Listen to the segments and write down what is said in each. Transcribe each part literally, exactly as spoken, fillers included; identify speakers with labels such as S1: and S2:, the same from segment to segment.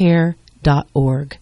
S1: care dot org.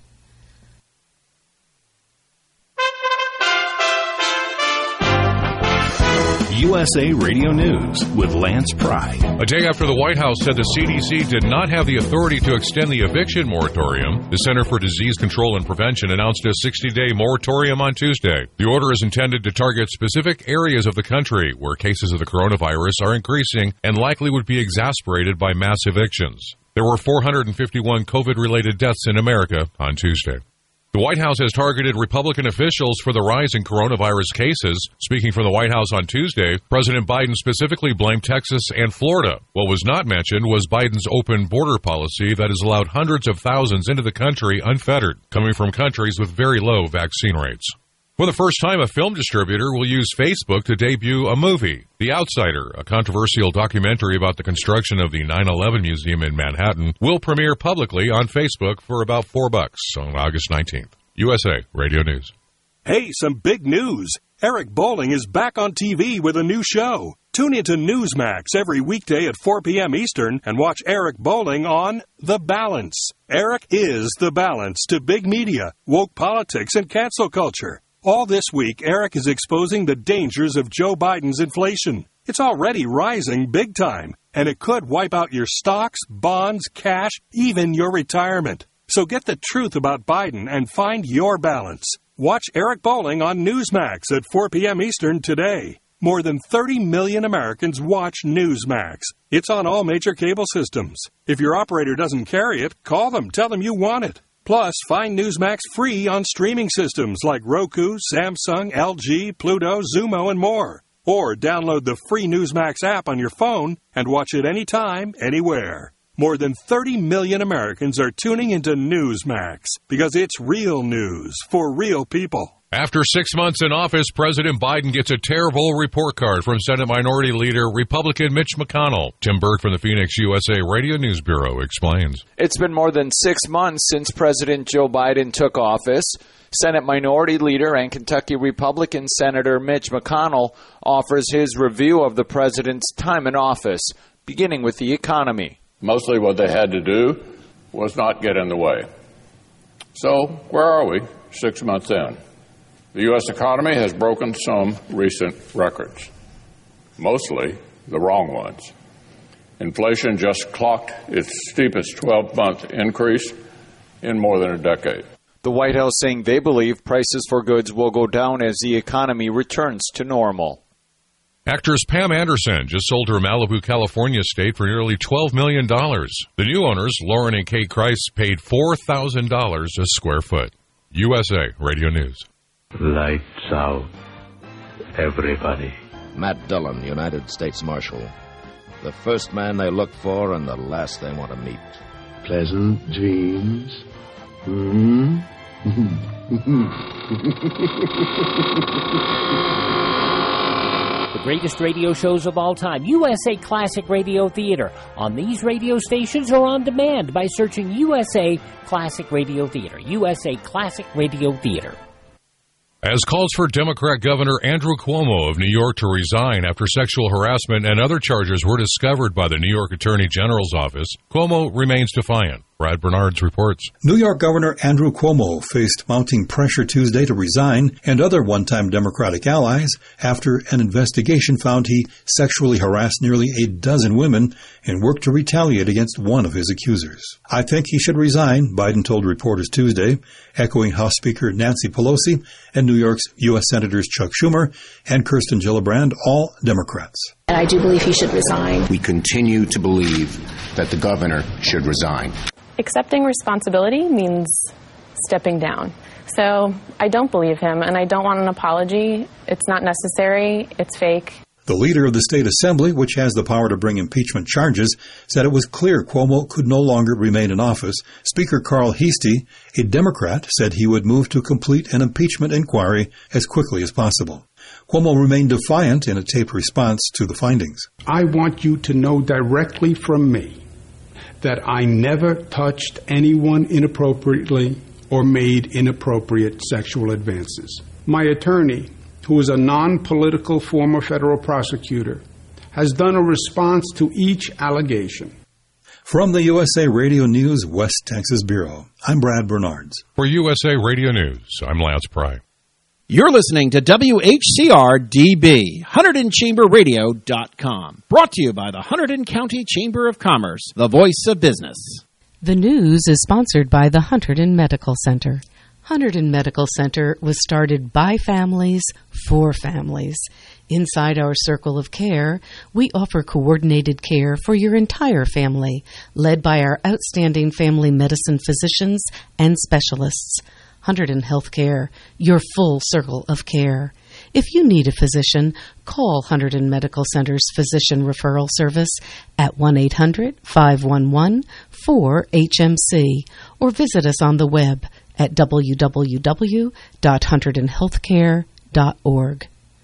S2: U S A Radio News with Lance Pry.
S3: A day after the White House said the C D C did not have the authority to extend the eviction moratorium, the Center for Disease Control and Prevention announced a sixty-day moratorium on Tuesday. The order is intended to target specific areas of the country where cases of the coronavirus are increasing and likely would be exacerbated by mass evictions. There were four hundred fifty-one COVID-related deaths in America on Tuesday. The White House has targeted Republican officials for the rise in coronavirus cases. Speaking from the White House on Tuesday, President Biden specifically blamed Texas and Florida. What was not mentioned was Biden's open border policy that has allowed hundreds of thousands into the country unfettered, coming from countries with very low vaccine rates. For the first time, a film distributor will use Facebook to debut a movie. The Outsider, a controversial documentary about the construction of the nine eleven Museum in Manhattan, will premiere publicly on Facebook for about four bucks on August nineteenth. U S A Radio News.
S4: Hey, some big news. Eric Bolling is back on T V with a new show. Tune into Newsmax every weekday at four p.m. Eastern and watch Eric Bolling on The Balance. Eric is the balance to big media, woke politics, and cancel culture. All this week, Eric is exposing the dangers of Joe Biden's inflation. It's already rising big time, and it could wipe out your stocks, bonds, cash, even your retirement. So get the truth about Biden and find your balance. Watch Eric Bolling on Newsmax at four p.m. Eastern today. More than thirty million Americans watch Newsmax. It's on all major cable systems. If your operator doesn't carry it, call them. Tell them you want it. Plus, find Newsmax free on streaming systems like Roku, Samsung, L G, Pluto, Zumo, and more. Or download the free Newsmax app on your phone and watch it anytime, anywhere. More than thirty million Americans are tuning into Newsmax because it's real news for real people.
S3: After six months in office, President Biden gets a terrible report card from Senate Minority Leader Republican Mitch McConnell. Tim Berg from the Phoenix U S A Radio News Bureau explains.
S5: It's been more than six months since President Joe Biden took office. Senate Minority Leader and Kentucky Republican Senator Mitch McConnell offers his review of the president's time in office, beginning with the economy.
S6: Mostly what they had to do was not get in the way. So where are we six months in? The U S economy has broken some recent records, mostly the wrong ones. Inflation just clocked its steepest twelve-month increase in more than a decade.
S5: The White House saying they believe prices for goods will go down as the economy returns to normal.
S3: Actress Pam Anderson just sold her Malibu, California estate for nearly twelve million dollars. The new owners, Lauren and Kate Kreis, paid four thousand dollars a square foot. U S A Radio News.
S7: Lights out, everybody.
S8: Matt Dillon, United States Marshal. The first man they look for and the last they want to meet.
S7: Pleasant dreams. Hmm?
S9: The greatest radio shows of all time, U S A Classic Radio Theater, on these radio stations or on demand by searching U S A Classic Radio Theater. U S A Classic Radio Theater.
S3: As calls for Democrat Governor Andrew Cuomo of New York to resign after sexual harassment and other charges were discovered by the New York Attorney General's office, Cuomo remains defiant. Brad Bernards reports.
S10: New York Governor Andrew Cuomo faced mounting pressure Tuesday to resign and other one-time Democratic allies after an investigation found he sexually harassed nearly a dozen women and worked to retaliate against one of his accusers. I think he should resign, Biden told reporters Tuesday, echoing House Speaker Nancy Pelosi and New York's U S Senators Chuck Schumer and Kirsten Gillibrand, all Democrats.
S11: And I do believe he should resign.
S12: We continue to believe that the governor should resign.
S13: Accepting responsibility means stepping down. So I don't believe him, and I don't want an apology. It's not necessary. It's fake.
S10: The leader of the state assembly, which has the power to bring impeachment charges, said it was clear Cuomo could no longer remain in office. Speaker Carl Heastie, a Democrat, said he would move to complete an impeachment inquiry as quickly as possible. Cuomo remained defiant in a taped response to the findings.
S14: I want you to know directly from me that I never touched anyone inappropriately or made inappropriate sexual advances. My attorney, who is a non-political former federal prosecutor, has done a response to each allegation.
S10: From the U S A Radio News West Texas Bureau, I'm Brad Bernards.
S3: For U S A Radio News, I'm Lance Pry.
S1: You're listening to W H C R D B, Hunterdon Chamber Radio dot com. Brought to you by the Hunterdon County Chamber of Commerce, the voice of business.
S15: The news is sponsored by the Hunterdon Medical Center. Hunterdon Medical Center was started by families for families. Inside our circle of care, we offer coordinated care for your entire family, led by our outstanding family medicine physicians and specialists. Hunterdon Healthcare, your full circle of care. If you need a physician, call Hunterdon Medical Center's Physician Referral Service at one eight hundred, five one one, four H M C or visit us on the web at w w w dot hunterdon healthcare dot org.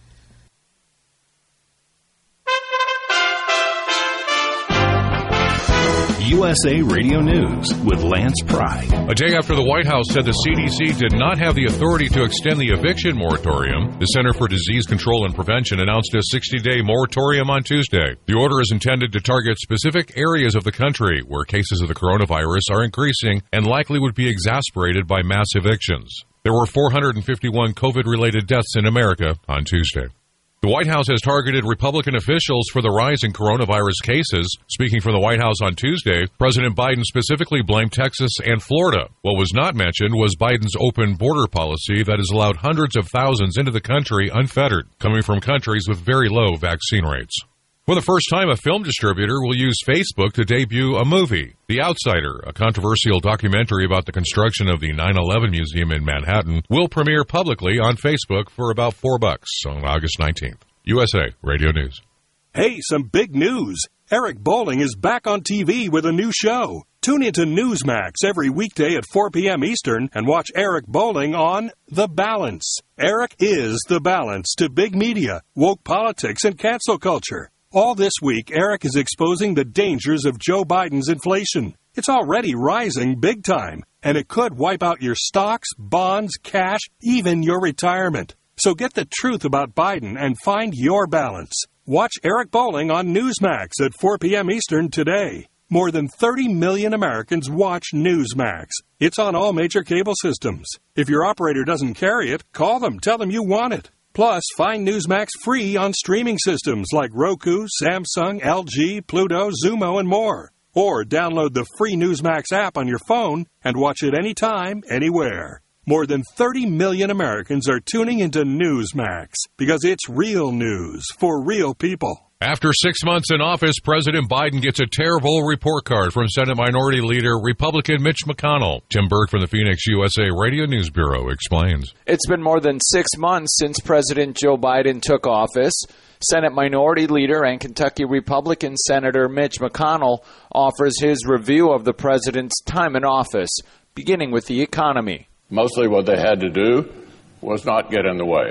S2: U S A Radio News with Lance Pry.
S3: A day after the White House said the C D C did not have the authority to extend the eviction moratorium, the Center for Disease Control and Prevention announced a sixty-day moratorium on Tuesday. The order is intended to target specific areas of the country where cases of the coronavirus are increasing and likely would be exacerbated by mass evictions. There were four hundred fifty-one COVID-related deaths in America on Tuesday. The White House has targeted Republican officials for the rise in coronavirus cases. Speaking from the White House on Tuesday, President Biden specifically blamed Texas and Florida. What was not mentioned was Biden's open border policy that has allowed hundreds of thousands into the country unfettered, coming from countries with very low vaccine rates. For the first time, a film distributor will use Facebook to debut a movie. The Outsider, a controversial documentary about the construction of the nine eleven Museum in Manhattan, will premiere publicly on Facebook for about four bucks on August nineteenth. U S A Radio News.
S4: Hey, some big news. Eric Bolling is back on T V with a new show. Tune into Newsmax every weekday at four p.m. Eastern and watch Eric Bolling on The Balance. Eric is the balance to big media, woke politics, and cancel culture. All this week, Eric is exposing the dangers of Joe Biden's inflation. It's already rising big time, and it could wipe out your stocks, bonds, cash, even your retirement. So get the truth about Biden and find your balance. Watch Eric Bolling on Newsmax at four p.m. Eastern today. More than thirty million Americans watch Newsmax. It's on all major cable systems. If your operator doesn't carry it, call them. Tell them you want it. Plus, find Newsmax free on streaming systems like Roku, Samsung, L G, Pluto, Zumo, and more. Or download the free Newsmax app on your phone and watch it anytime, anywhere. More than thirty million Americans are tuning into Newsmax because it's real news for real people.
S3: After six months in office, President Biden gets a terrible report card from Senate Minority Leader Republican Mitch McConnell. Tim Burke from the Phoenix U S A Radio News Bureau explains.
S5: It's been more than six months since President Joe Biden took office. Senate Minority Leader and Kentucky Republican Senator Mitch McConnell offers his review of the president's time in office, beginning with the economy.
S6: Mostly what they had to do was not get in the way.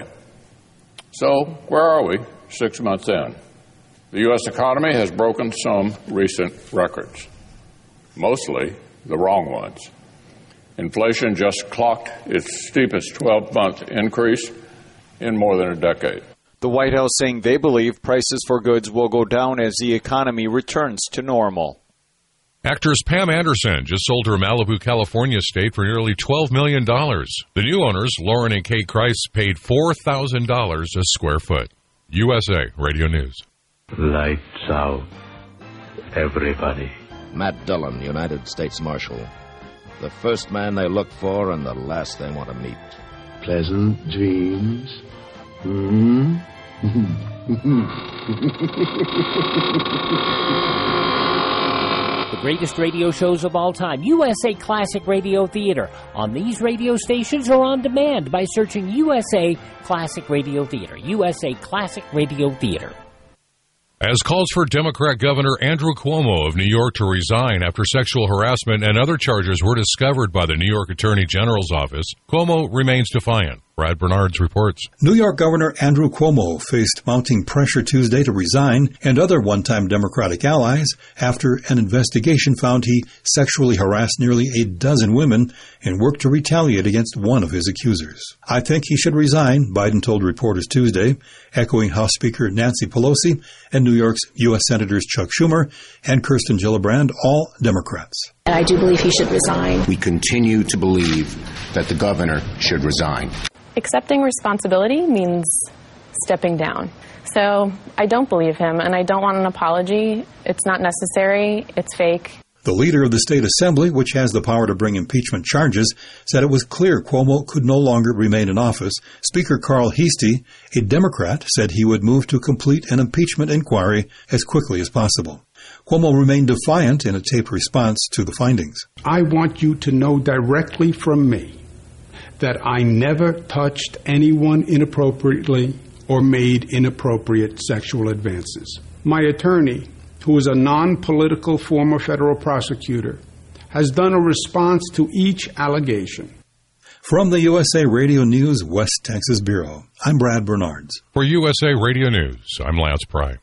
S6: So, where are we six months in? The U S economy has broken some recent records, mostly the wrong ones. Inflation just clocked its steepest twelve-month increase in more than a decade.
S5: The White House saying they believe prices for goods will go down as the economy returns to normal.
S3: Actress Pam Anderson just sold her Malibu, California estate for nearly twelve million dollars. The new owners, Lauren and Kate Kreis, paid four thousand dollars a square foot. U S A Radio News.
S7: Lights out, everybody.
S8: Matt Dillon, United States Marshal. The first man they look for and the last they want to meet.
S7: Pleasant dreams. Hmm?
S9: The greatest radio shows of all time, U S A Classic Radio Theater, on these radio stations or on demand by searching U S A Classic Radio Theater. U S A Classic Radio Theater.
S3: As calls for Democrat Governor Andrew Cuomo of New York to resign after sexual harassment and other charges were discovered by the New York Attorney General's office, Cuomo remains defiant. Brad Bernards reports.
S10: New York Governor Andrew Cuomo faced mounting pressure Tuesday to resign and other one-time Democratic allies after an investigation found he sexually harassed nearly a dozen women and worked to retaliate against one of his accusers. I think he should resign, Biden told reporters Tuesday, echoing House Speaker Nancy Pelosi and New York's U S Senators Chuck Schumer and Kirsten Gillibrand, all Democrats.
S11: And I do believe he should resign.
S12: We continue to believe that the governor should resign.
S13: Accepting responsibility means stepping down. So I don't believe him, and I don't want an apology. It's not necessary. It's fake.
S10: The leader of the state assembly, which has the power to bring impeachment charges, said it was clear Cuomo could no longer remain in office. Speaker Carl Heastie, a Democrat, said he would move to complete an impeachment inquiry as quickly as possible. Cuomo remained defiant in a taped response to the findings.
S14: I want you to know directly from me that I never touched anyone inappropriately or made inappropriate sexual advances. My attorney, who is a non-political former federal prosecutor, has done a response to each allegation.
S10: From the U S A Radio News West Texas Bureau, I'm Brad Bernards.
S3: For U S A Radio News, I'm Lance Pry.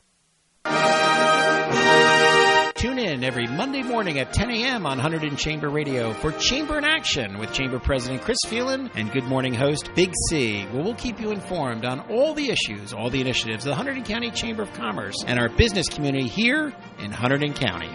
S1: Tune in every Monday morning at ten a.m. on one hundred in Chamber Radio for Chamber in Action with Chamber President Chris Phelan and Good Morning host Big C, where we'll keep you informed on all the issues, all the initiatives of the Hunterdon County Chamber of Commerce and our business community here in Hunterdon County.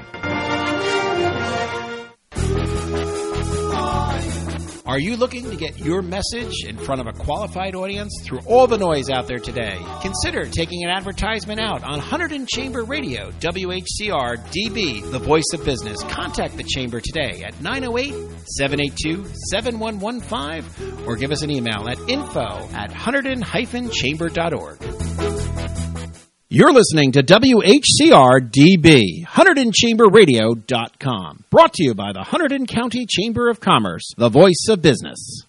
S1: Are you looking to get your message in front of a qualified audience through all the noise out there today? Consider taking an advertisement out on Hunterdon Chamber Radio, W H C R D B, the voice of business. Contact the Chamber today at nine oh eight, seven eight two, seven one one five or give us an email at info at hunterdon dash chamber dot org. You're listening to W H C R D B, Hunterdon Chamber Radio dot com. Brought to you by the Hunterdon County Chamber of Commerce, the voice of business.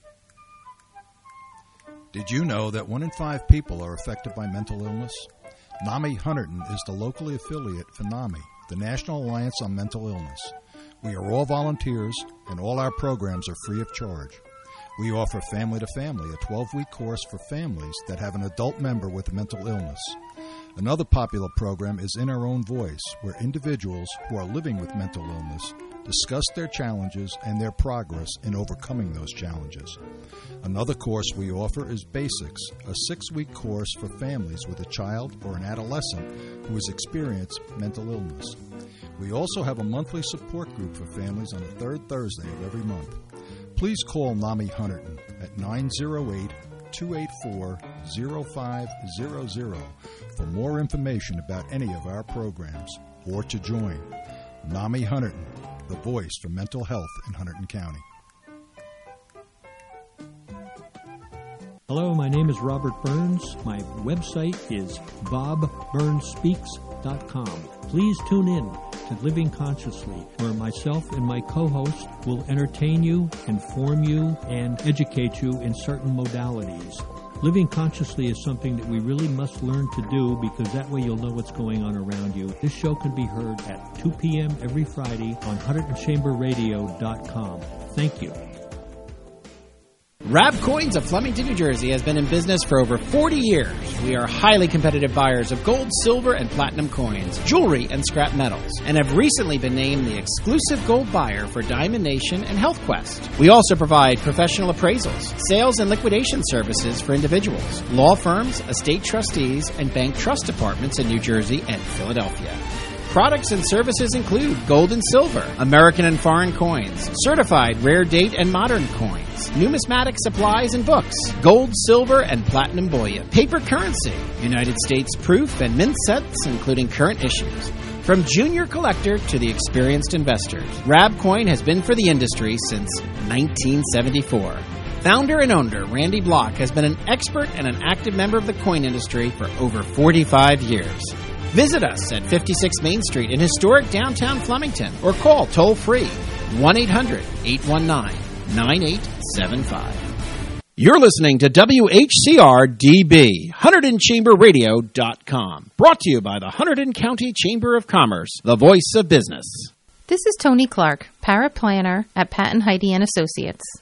S16: Did you know that one in five people are affected by mental illness? NAMI Hunterdon is the locally affiliate for NAMI, the National Alliance on Mental Illness. We are all volunteers, and all our programs are free of charge. We offer Family to Family, a twelve-week course for families that have an adult member with a mental illness. Another popular program is In Our Own Voice, where individuals who are living with mental illness discuss their challenges and their progress in overcoming those challenges. Another course we offer is Basics, a six-week course for families with a child or an adolescent who has experienced mental illness. We also have a monthly support group for families on the third Thursday of every month. Please call NAMI Hunterdon at nine oh eight, two eight four, oh five hundred for more information about any of our programs or to join. NAMI Hunterdon, the voice for mental health in Hunterdon County.
S17: Hello, my name is Robert Burns. My website is bob burns speaks dot com. Please tune in to Living Consciously, where myself and my co-host will entertain you, inform you, and educate you in certain modalities. Living consciously is something that we really must learn to do, because that way you'll know what's going on around you. This show can be heard at two p.m. every Friday on Hunterdon Chamber Radio dot com. Thank you.
S1: Rab Coins of Flemington, New Jersey has been in business for over forty years. We are highly competitive buyers of gold, silver, and platinum coins, jewelry, and scrap metals, and have recently been named the exclusive gold buyer for Diamond Nation and Health Quest. We also provide professional appraisals, sales and liquidation services for individuals, law firms, estate trustees, and bank trust departments in New Jersey and Philadelphia. Products and services include gold and silver, American and foreign coins, certified rare date and modern coins, numismatic supplies and books, gold, silver, and platinum bullion, paper currency, United States proof and mint sets, including current issues. From junior collector to the experienced investors, Rabcoin has been for the industry since nineteen seventy-four. Founder and owner Randy Block has been an expert and an active member of the coin industry for over forty-five years. Visit us at fifty-six Main Street in historic downtown Flemington or call toll-free one eight hundred, eight one nine, nine eight seven five. You're listening to W H C R D B, Hunterdon Chamber Radio dot com. Brought to you by the Hunterdon County Chamber of Commerce, the voice of business.
S18: This is Tony Clark, paraplanner at Pat and Heidi and Associates.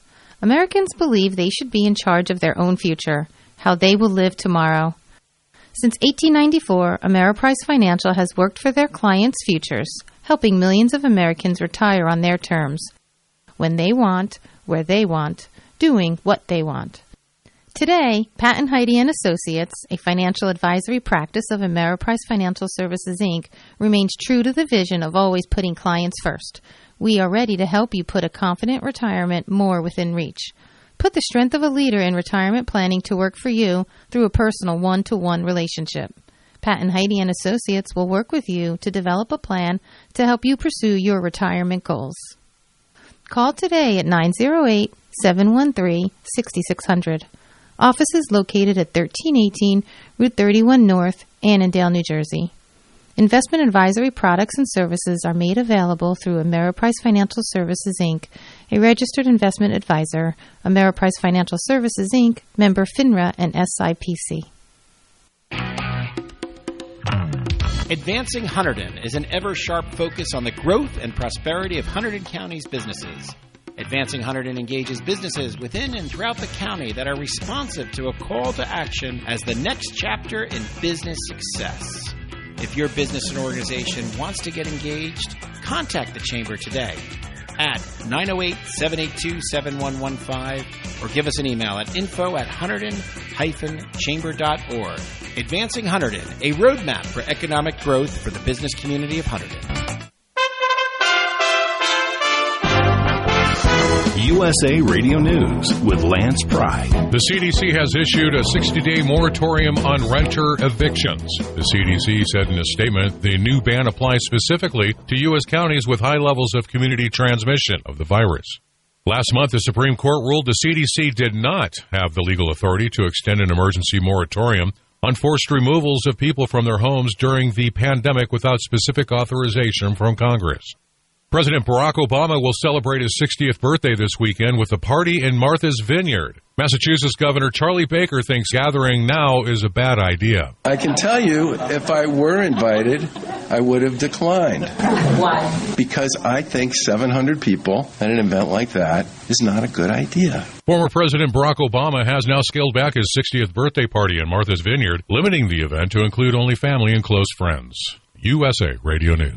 S18: Americans believe they should be in charge of their own future, how they will live tomorrow. Since eighteen ninety-four, Ameriprise Financial has worked for their clients' futures, helping millions of Americans retire on their terms, when they want, where they want, doing what they want. Today, Pat and Heidi and Associates, a financial advisory practice of Ameriprise Financial Services, Incorporated, remains true to the vision of always putting clients first. We are ready to help you put a confident retirement more within reach. Put the strength of a leader in retirement planning to work for you through a personal one-to-one relationship. Pat and Heidi and Associates will work with you to develop a plan to help you pursue your retirement goals. Call today at nine oh eight, seven one three, six six zero zero. Office is located at thirteen eighteen Route thirty-one North, Annandale, New Jersey. Investment advisory products and services are made available through Ameriprise Financial Services, Incorporated, a registered investment advisor. Ameriprise Financial Services, Incorporated, member FINRA and S I P C.
S1: Advancing Hunterdon is an ever-sharp focus on the growth and prosperity of Hunterdon County's businesses. Advancing Hunterdon engages businesses within and throughout the county that are responsive to a call to action as the next chapter in business success. If your business and organization wants to get engaged, contact the Chamber today at nine oh eight, seven eight two, seven one one five or give us an email at info at hunterdon dash chamber dot org. Advancing Hunterdon, a roadmap for economic growth for the business community of Hunterdon.
S2: U S A Radio News with Lance Pry.
S3: The C D C has issued a sixty-day moratorium on renter evictions. The C D C said in a statement the new ban applies specifically to U S counties with high levels of community transmission of the virus. Last month, the Supreme Court ruled the C D C did not have the legal authority to extend an emergency moratorium on forced removals of people from their homes during the pandemic without specific authorization from Congress. President Barack Obama will celebrate his sixtieth birthday this weekend with a party in Martha's Vineyard. Massachusetts Governor Charlie Baker thinks gathering now is a bad idea.
S19: I can tell you, if I were invited, I would have declined.
S20: Why?
S19: Because I think seven hundred people at an event like that is not a good idea.
S3: Former President Barack Obama has now scaled back his sixtieth birthday party in Martha's Vineyard, limiting the event to include only family and close friends. U S A Radio News.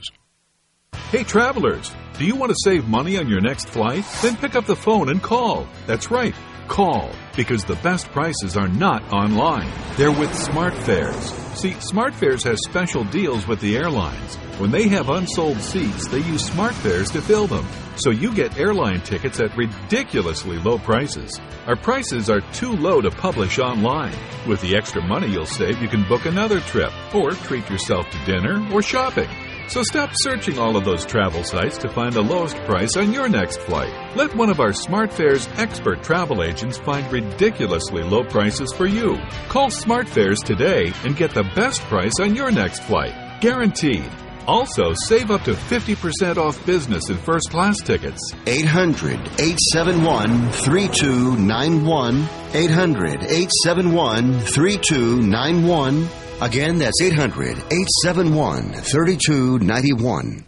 S21: Hey travelers, do you want to save money on your next flight? Then pick up the phone and call. That's right, call, because the best prices are not online. They're with SmartFares. See, SmartFares has special deals with the airlines. When they have unsold seats, they use SmartFares to fill them. So you get airline tickets at ridiculously low prices. Our prices are too low to publish online. With the extra money you'll save, you can book another trip, or treat yourself to dinner or shopping. So stop searching all of those travel sites to find the lowest price on your next flight. Let one of our SmartFares expert travel agents find ridiculously low prices for you. Call SmartFares today and get the best price on your next flight. Guaranteed. Also, save up to fifty percent off business and first class tickets.
S22: eight hundred, eight seven one, three two nine one. eight hundred, eight seven one, three two nine one. Again, that's eight hundred, eight seven one, three two nine one.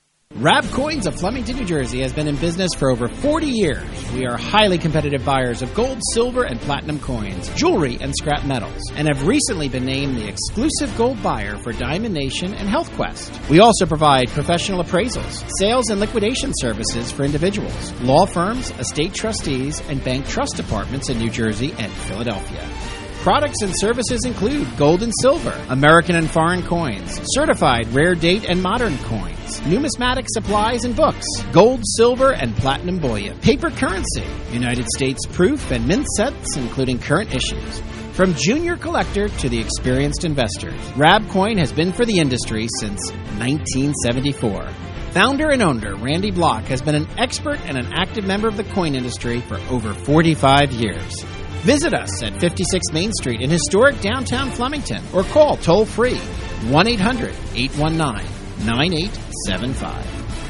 S1: Rab Coins of Flemington, New Jersey has been in business for over forty years. We are highly competitive buyers of gold, silver, and platinum coins, jewelry, and scrap metals, and have recently been named the exclusive gold buyer for Diamond Nation and Health Quest. We also provide professional appraisals, sales and liquidation services for individuals, law firms, estate trustees, and bank trust departments in New Jersey and Philadelphia. Products and services include gold and silver, American and foreign coins, certified rare date and modern coins, numismatic supplies and books, gold, silver, and platinum bullion, paper currency, United States proof and mint sets including current issues. From junior collector to the experienced investors, Rab Coin has been for the industry since nineteen seventy-four. Founder and owner Randy Block has been an expert and an active member of the coin industry for over forty-five years. Visit us at fifty-six Main Street in historic downtown Flemington or call toll-free one eight hundred, eight one nine, nine eight seven five.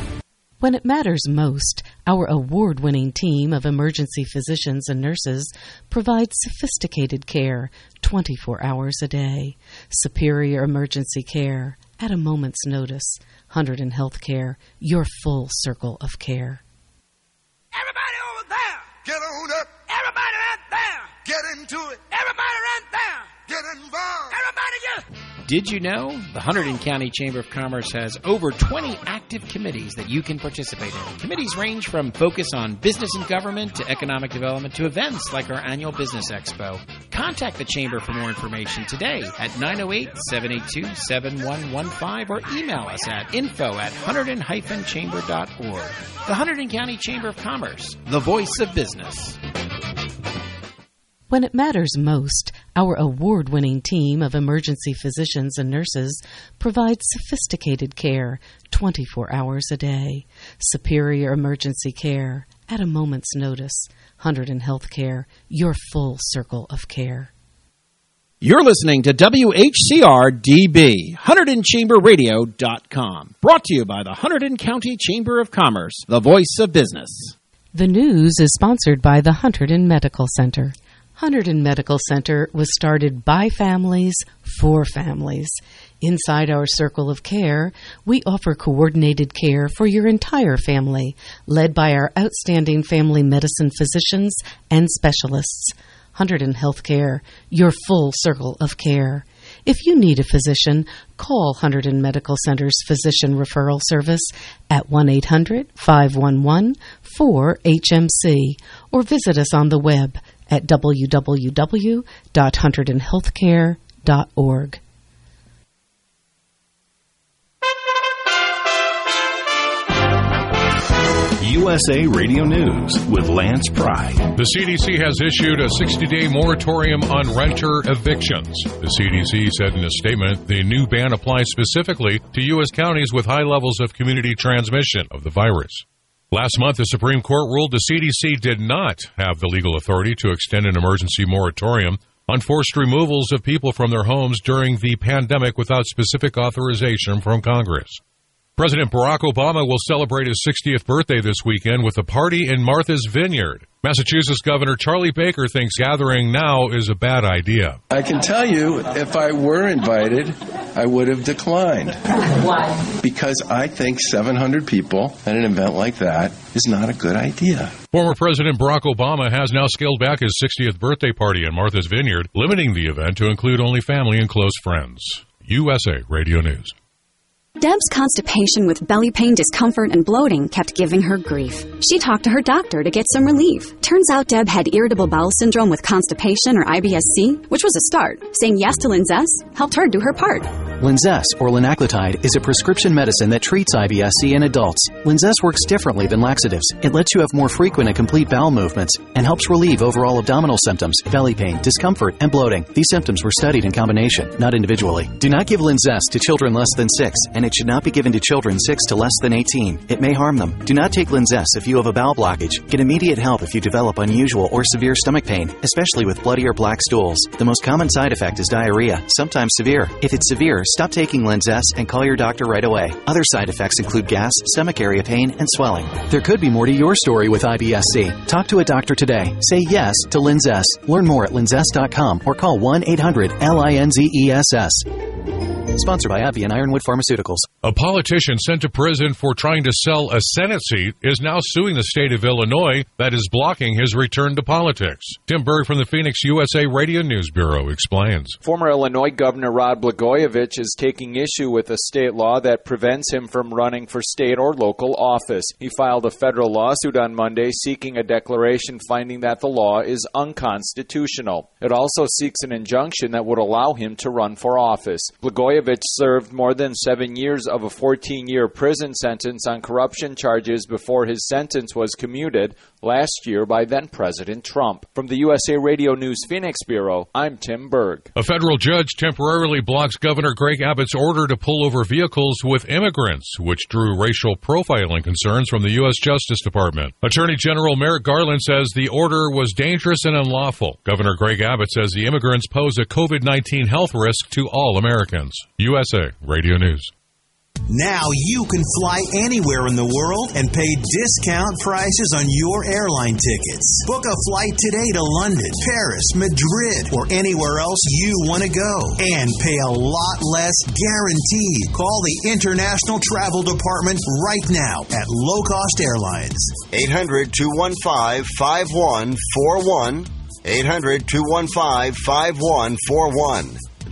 S15: When it matters most, our award-winning team of emergency physicians and nurses provides sophisticated care twenty-four hours a day. Superior emergency care at a moment's notice. Hunterdon Healthcare, your full circle of care.
S23: Everybody over there, get on up.
S1: Did you know? The Hunterdon County Chamber of Commerce has over twenty active committees that you can participate in. Committees range from focus on business and government to economic development to events like our annual Business Expo. Contact the Chamber for more information today at nine oh eight, seven eight two, seven one one five or email us at info at hunterdon dash chamber dot org. The Hunterdon County Chamber of Commerce, the voice of business.
S15: When it matters most, our award-winning team of emergency physicians and nurses provides sophisticated care twenty-four hours a day. Superior emergency care at a moment's notice. Hunterdon Healthcare, your full circle of care.
S1: You're listening to W H C R D B, Hunterdon Chamber Radio dot com. Brought to you by the Hunterdon County Chamber of Commerce, the voice of business.
S15: The news is sponsored by the Hunterdon Medical Center. Hunterdon Medical Center was started by families for families. Inside our circle of care, we offer coordinated care for your entire family, led by our outstanding family medicine physicians and specialists. Hunterdon Healthcare, your full circle of care. If you need a physician, call Hunterdon Medical Center's Physician Referral Service at one eight hundred, five one one, four H M C or visit us on the web at w w w dot hunterdon healthcare dot org.
S2: U S A Radio News with Lance Pry.
S3: The C D C has issued a sixty-day moratorium on renter evictions. The C D C said in a statement the new ban applies specifically to U S counties with high levels of community transmission of the virus. Last month, the Supreme Court ruled the C D C did not have the legal authority to extend an emergency moratorium on forced removals of people from their homes during the pandemic without specific authorization from Congress. President Barack Obama will celebrate his sixtieth birthday this weekend with a party in Martha's Vineyard. Massachusetts Governor Charlie Baker thinks gathering now is a bad idea.
S19: I can tell you, if I were invited, I would have declined.
S4: Why?
S19: Because I think seven hundred people at an event like that is not a good idea.
S3: Former President Barack Obama has now scaled back his sixtieth birthday party in Martha's Vineyard, limiting the event to include only family and close friends. U S A Radio News.
S20: Deb's constipation with belly pain, discomfort, and bloating kept giving her grief. She talked to her doctor to get some relief. Turns out Deb had irritable bowel syndrome with constipation, or I B S C, which was a start. Saying yes to Linzess helped her do her part.
S23: Linzess, or linaclotide, is a prescription medicine that treats I B S C in adults. Linzess works differently than laxatives. It lets you have more frequent and complete bowel movements and helps relieve overall abdominal symptoms, belly pain, discomfort, and bloating. These symptoms were studied in combination, not individually. Do not give Linzess to children less than six, and it should not be given to children six to less than eighteen. It may harm them. Do not take Linzess if you have a bowel blockage. Get immediate help if you develop unusual or severe stomach pain, especially with bloody or black stools. The most common side effect is diarrhea, sometimes severe. If it's severe, stop taking Linzess and call your doctor right away. Other side effects include gas, stomach area pain, and swelling. There could be more to your story with I B S C. Talk to a doctor today. Say yes to Linzess. Learn more at linzess dot com or call one eight hundred L I N Z E S S. Sponsored by AbbVie and Ironwood Pharmaceuticals.
S3: A politician sent to prison for trying to sell a Senate seat is now suing the state of Illinois that is blocking his return to politics. Tim Berg from the Phoenix U S A Radio News Bureau explains.
S5: Former Illinois Governor Rod Blagojevich is taking issue with a state law that prevents him from running for state or local office. He filed a federal lawsuit on Monday seeking a declaration finding that the law is unconstitutional. It also seeks an injunction that would allow him to run for office. Blagojevich served more than seven years of a fourteen-year prison sentence on corruption charges before his sentence was commuted last year by then-President Trump. From the U S A Radio News Phoenix Bureau, I'm Tim Berg.
S3: A federal judge temporarily blocks Governor Greg Abbott's order to pull over vehicles with immigrants, which drew racial profiling concerns from the U S Justice Department. Attorney General Merrick Garland says the order was dangerous and unlawful. Governor Greg Abbott says the immigrants pose a COVID nineteen health risk to all Americans. U S A Radio News.
S24: Now you can fly anywhere in the world and pay discount prices on your airline tickets. Book a flight today to London, Paris, Madrid, or anywhere else you want to go. And pay a lot less guaranteed. Call the International Travel Department right now at Low Cost Airlines.
S22: eight hundred, two one five, five one four one. eight hundred, two one five, five one four one.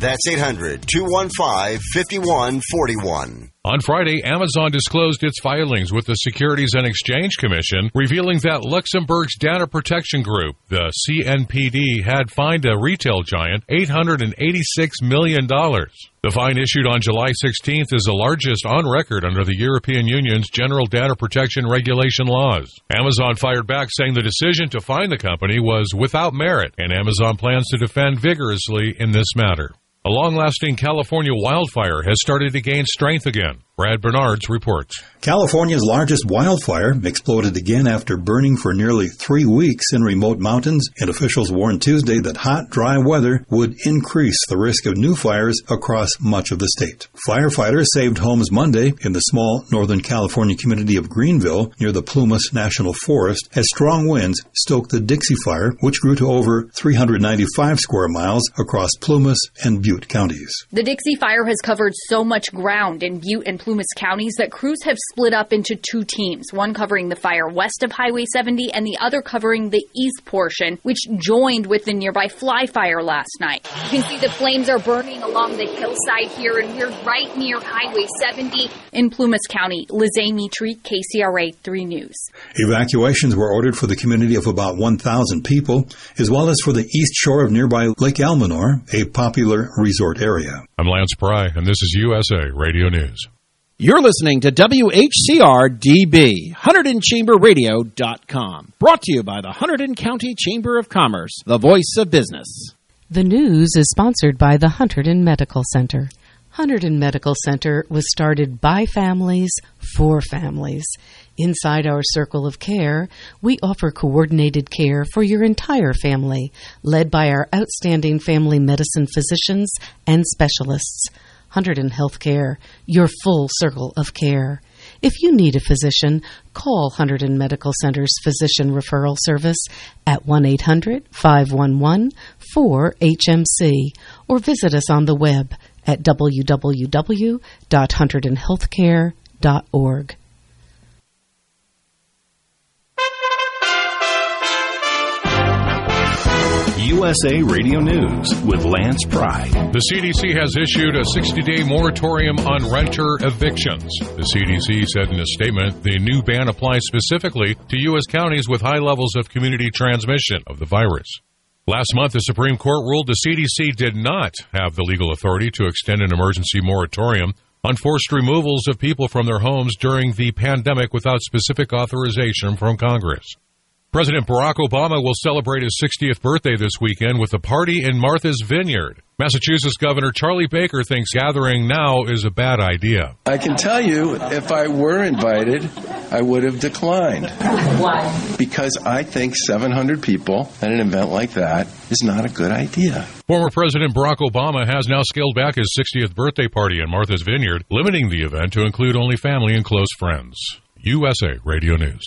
S22: That's eight hundred, two one five, five one four one.
S3: On Friday, Amazon disclosed its filings with the Securities and Exchange Commission, revealing that Luxembourg's data protection group, the C N P D, had fined a retail giant eight hundred eighty-six million dollars. The fine issued on July sixteenth is the largest on record under the European Union's General Data Protection Regulation laws. Amazon fired back, saying the decision to fine the company was without merit, and Amazon plans to defend vigorously in this matter. A long-lasting California wildfire has started to gain strength again. Brad Bernards reports.
S10: California's largest wildfire exploded again after burning for nearly three weeks in remote mountains, and officials warned Tuesday that hot, dry weather would increase the risk of new fires across much of the state. Firefighters saved homes Monday in the small Northern California community of Greenville near the Plumas National Forest as strong winds stoked the Dixie Fire, which grew to over three hundred ninety-five square miles across Plumas and Butte counties.
S4: The Dixie Fire has covered so much ground in Butte and Plumas counties that crews have split up into two teams, one covering the fire west of Highway seventy and the other covering the east portion, which joined with the nearby Fly Fire last night. You can see the flames are burning along the hillside here, and we're right near Highway seventy in Plumas County. Lizzie Mitri, K C R A three News.
S10: Evacuations were ordered for the community of about one thousand people, as well as for the east shore of nearby Lake Almanor, a popular resort area.
S3: I'm Lance Pry, and this is U S A Radio News.
S1: You're listening to W H C R D B, Hunterdon Chamber Radio dot com. Brought to you by the Hunterdon County Chamber of Commerce, the voice of business.
S15: The news is sponsored by the Hunterdon Medical Center. Hunterdon Medical Center was started by families for families. Inside our circle of care, we offer coordinated care for your entire family, led by our outstanding family medicine physicians and specialists. Hunterdon Healthcare, your full circle of care. If you need a physician, call Hunterdon Medical Center's Physician Referral Service at one eight hundred, five one one, four H M C or visit us on the web at w w w dot hunterdon healthcare dot org.
S2: U S A Radio News with Lance Pry.
S3: The C D C has issued a sixty-day moratorium on renter evictions. The C D C said in a statement the new ban applies specifically to U S counties with high levels of community transmission of the virus. Last month, the Supreme Court ruled the C D C did not have the legal authority to extend an emergency moratorium on forced removals of people from their homes during the pandemic without specific authorization from Congress. President Barack Obama will celebrate his sixtieth birthday this weekend with a party in Martha's Vineyard. Massachusetts Governor Charlie Baker thinks gathering now is a bad idea.
S19: I can tell you, if I were invited, I would have declined.
S4: Why?
S19: Because I think seven hundred people at an event like that is not a good idea.
S3: Former President Barack Obama has now scaled back his sixtieth birthday party in Martha's Vineyard, limiting the event to include only family and close friends. U S A Radio News.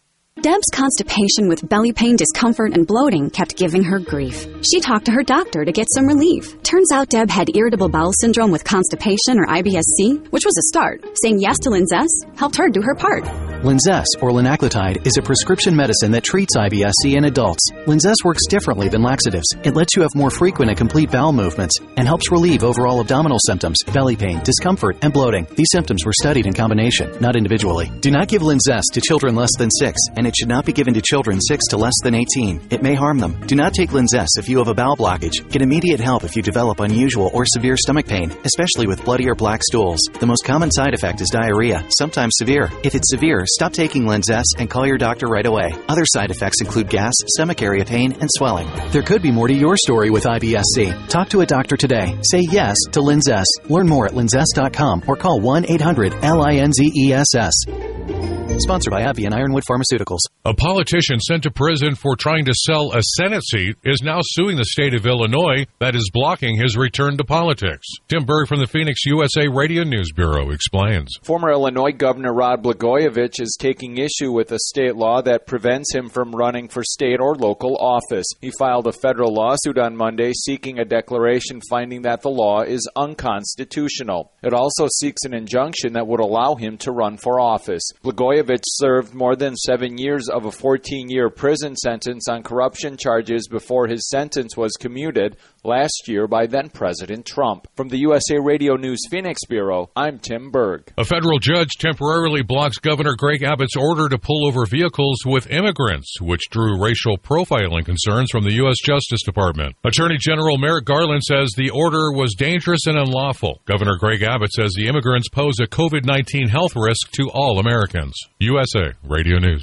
S20: Deb's constipation with belly pain, discomfort, and bloating kept giving her grief. She talked to her doctor to get some relief. Turns out Deb had irritable bowel syndrome with constipation or I B S C, which was a start. Saying yes to Linzess helped her do her part.
S23: Linzess, or linaclotide, is a prescription medicine that treats I B S C in adults. Linzess works differently than laxatives. It lets you have more frequent and complete bowel movements and helps relieve overall abdominal symptoms, belly pain, discomfort, and bloating. These symptoms were studied in combination, not individually. Do not give Linzess to children less than six, and it should not be given to children six to less than eighteen. It may harm them. Do not take Linzess if you have a bowel blockage. Get immediate help if you develop unusual or severe stomach pain, especially with bloody or black stools. The most common side effect is diarrhea, sometimes severe. If it's severe, stop taking Linzess and call your doctor right away. Other side effects include gas, stomach area pain, and swelling. There could be more to your story with I B S C. Talk to a doctor today. Say yes to Linzess. Learn more at linzess dot com or call one eight hundred L I N Z E S S. Sponsored by AbbVie and Ironwood Pharmaceuticals.
S3: A politician sent to prison for trying to sell a Senate seat is now suing the state of Illinois that is blocking his return to politics. Tim Berg from the Phoenix U S A Radio News Bureau explains.
S5: Former Illinois Governor Rod Blagojevich is taking issue with a state law that prevents him from running for state or local office. He filed a federal lawsuit on Monday seeking a declaration finding that the law is unconstitutional. It also seeks an injunction that would allow him to run for office. Blagojevich Blagojevich served more than seven years of a fourteen-year prison sentence on corruption charges before his sentence was commuted last year by then-President Trump. From the U S A Radio News Phoenix Bureau, I'm Tim Berg.
S3: A federal judge temporarily blocks Governor Greg Abbott's order to pull over vehicles with immigrants, which drew racial profiling concerns from the U S Justice Department. Attorney General Merrick Garland says the order was dangerous and unlawful. Governor Greg Abbott says the immigrants pose a COVID nineteen health risk to all Americans. U S A Radio News.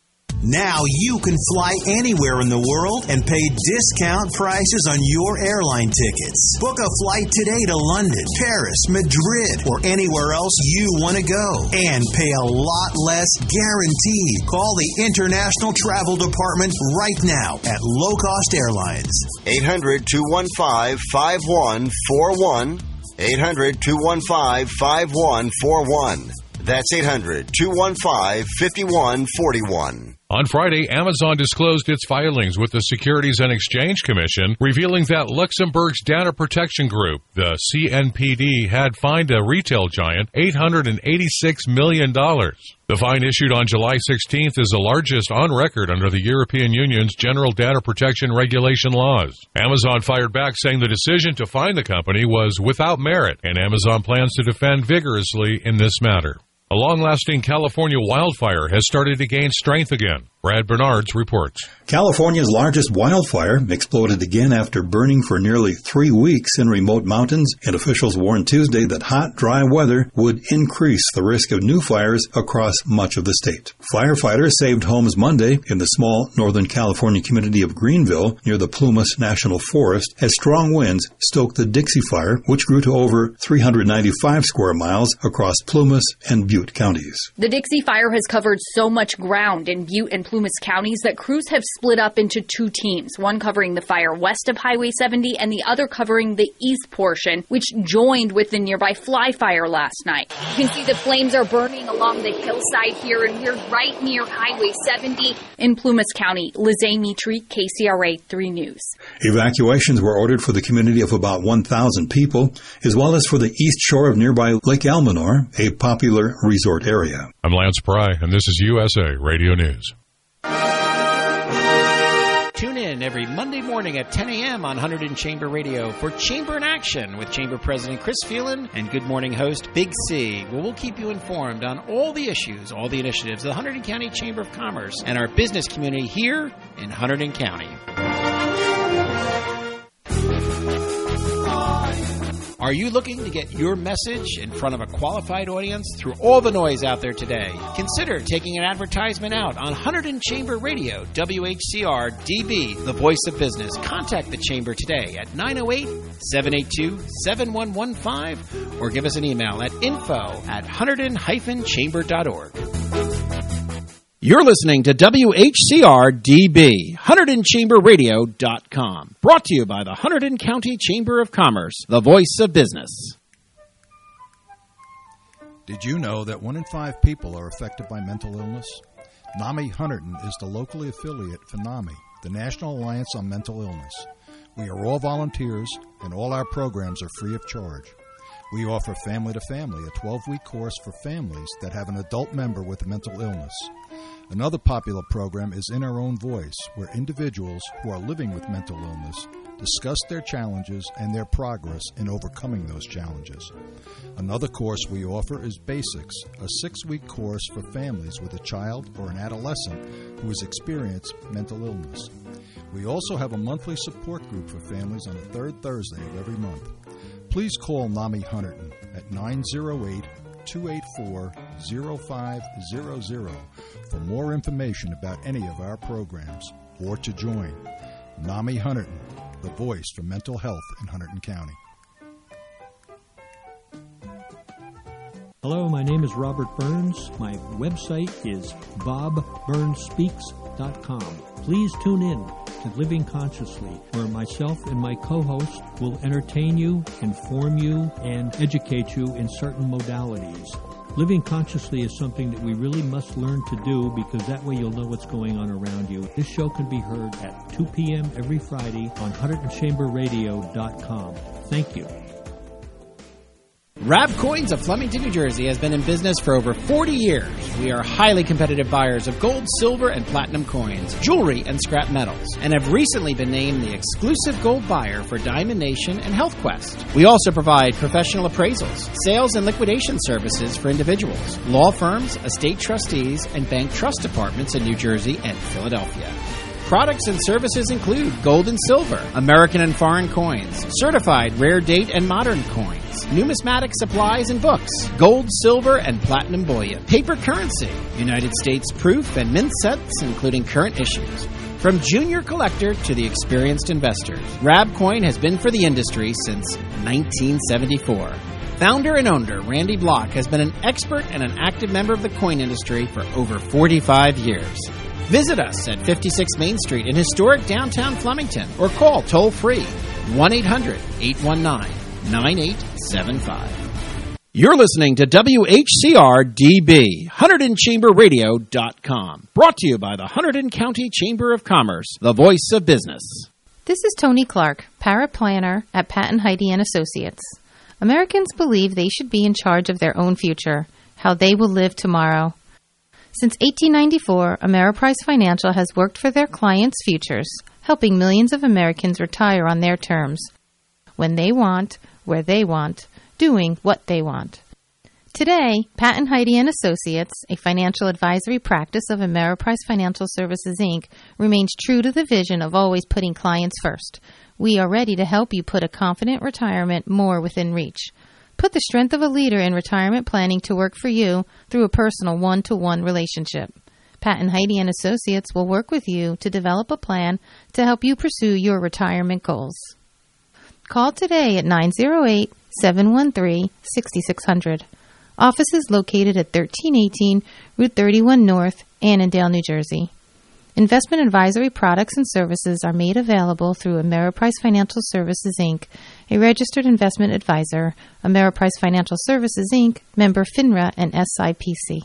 S24: Now you can fly anywhere in the world and pay discount prices on your airline tickets. Book a flight today to London, Paris, Madrid, or anywhere else you want to go. And pay a lot less guaranteed. Call the International Travel Department right now at Low Cost Airlines.
S22: eight hundred, two one five, five one four one. eight hundred, two one five, five one four one. That's eight hundred, two one five, five one four one.
S3: On Friday, Amazon disclosed its filings with the Securities and Exchange Commission, revealing that Luxembourg's data protection group, the C N P D, had fined a retail giant eight hundred eighty-six million dollars. The fine issued on July sixteenth is the largest on record under the European Union's General Data Protection Regulation laws. Amazon fired back, saying the decision to fine the company was without merit, and Amazon plans to defend vigorously in this matter. A long-lasting California wildfire has started to gain strength again. Brad Bernards reports.
S10: California's largest wildfire exploded again after burning for nearly three weeks in remote mountains, and officials warned Tuesday that hot, dry weather would increase the risk of new fires across much of the state. Firefighters saved homes Monday in the small Northern California community of Greenville near the Plumas National Forest as strong winds stoked the Dixie Fire, which grew to over three hundred ninety-five square miles across Plumas and Butte counties.
S4: The Dixie Fire has covered so much ground in Butte and Plumas counties that crews have split up into two teams, one covering the fire west of Highway seventy and the other covering the east portion, which joined with the nearby Fly Fire last night. You can see the flames are burning along the hillside here, and we're right near Highway seventy in Plumas County. Lizzie Mitri, K C R A three News.
S10: Evacuations were ordered for the community of about one thousand people, as well as for the east shore of nearby Lake Almanor, a popular resort area.
S3: I'm Lance Pry, and this is U S A Radio News.
S1: Tune in every Monday morning at ten a.m. on one hundred in Chamber Radio for Chamber in Action with Chamber President Chris Phelan and Good Morning host Big C, where we'll keep you informed on all the issues, all the initiatives of the Hunterdon County Chamber of Commerce and our business community here in Hunterdon County. Are you looking to get your message in front of a qualified audience through all the noise out there today? Consider taking an advertisement out on Hunterdon Chamber Radio, W H C R D B, the voice of business. Contact the Chamber today at nine oh eight, seven eight two, seven one one five or give us an email at info at hunterdon dash chamber dot org. You're listening to W H C R D B, Hunterdon Chamber Radio dot com. Brought to you by the Hunterdon County Chamber of Commerce, the voice of business.
S16: Did you know that one in five people are affected by mental illness? NAMI Hunterdon is the locally affiliate for NAMI, the National Alliance on Mental Illness. We are all volunteers, and all our programs are free of charge. We offer Family to Family, a twelve-week course for families that have an adult member with a mental illness. Another popular program is In Our Own Voice, where individuals who are living with mental illness discuss their challenges and their progress in overcoming those challenges. Another course we offer is Basics, a six-week course for families with a child or an adolescent who has experienced mental illness. We also have a monthly support group for families on the third Thursday of every month. Please call NAMI Hunterdon at nine oh eight, two eight four, oh five hundred for more information about any of our programs or to join. NAMI Hunterdon, the voice for mental health in Hunterdon County.
S17: Hello, my name is Robert Burns. My website is bob burns speaks dot com. Please tune in to Living Consciously, where myself and my co-host will entertain you, inform you, and educate you in certain modalities. Living consciously is something that we really must learn to do, because that way you'll know what's going on around you. This show can be heard at two p.m. every Friday on Hunterdon Chamber Radio dot com. Thank you.
S1: Rab Coins of Flemington, New Jersey has been in business for over forty years. We are highly competitive buyers of gold, silver, and platinum coins, jewelry, and scrap metals, and have recently been named the exclusive gold buyer for Diamond Nation and Health Quest. We also provide professional appraisals, sales and liquidation services for individuals, law firms, estate trustees, and bank trust departments in New Jersey and Philadelphia. Products and services include gold and silver, American and foreign coins, certified rare date and modern coins, numismatic supplies and books, gold, silver, and platinum bullion, paper currency, United States proof and mint sets, including current issues. From junior collector to the experienced investors, Rab Coin has been for the industry since nineteen seventy-four. Founder and owner Randy Block has been an expert and an active member of the coin industry for over forty-five years. Visit us at fifty-six Main Street in historic downtown Flemington or call toll-free one eight hundred eight one nine nine eight seven five. You're listening to W H C R D B, Hunterdon Chamber Radio dot com. Brought to you by the Hunterdon County Chamber of Commerce, the voice of business.
S18: This is Tony Clark, paraplanner at Patton Heidi and Associates. Americans believe they should be in charge of their own future, how they will live tomorrow. Since eighteen ninety-four, Ameriprise Financial has worked for their clients' futures, helping millions of Americans retire on their terms, when they want, where they want, doing what they want. Today, Patton Heidi and Associates, a financial advisory practice of Ameriprise Financial Services, Incorporated, remains true to the vision of always putting clients first. We are ready to help you put a confident retirement more within reach. Put the strength of a leader in retirement planning to work for you through a personal one-to-one relationship. Patton Heidi and Associates will work with you to develop a plan to help you pursue your retirement goals. Call today at nine oh eight, seven one three, six six zero zero. Office is located at thirteen eighteen Route thirty-one North, Annandale, New Jersey. Investment advisory products and services are made available through Ameriprise Financial Services, Incorporated, a registered investment advisor, Ameriprise Financial Services, Incorporated, member FINRA and S I P C.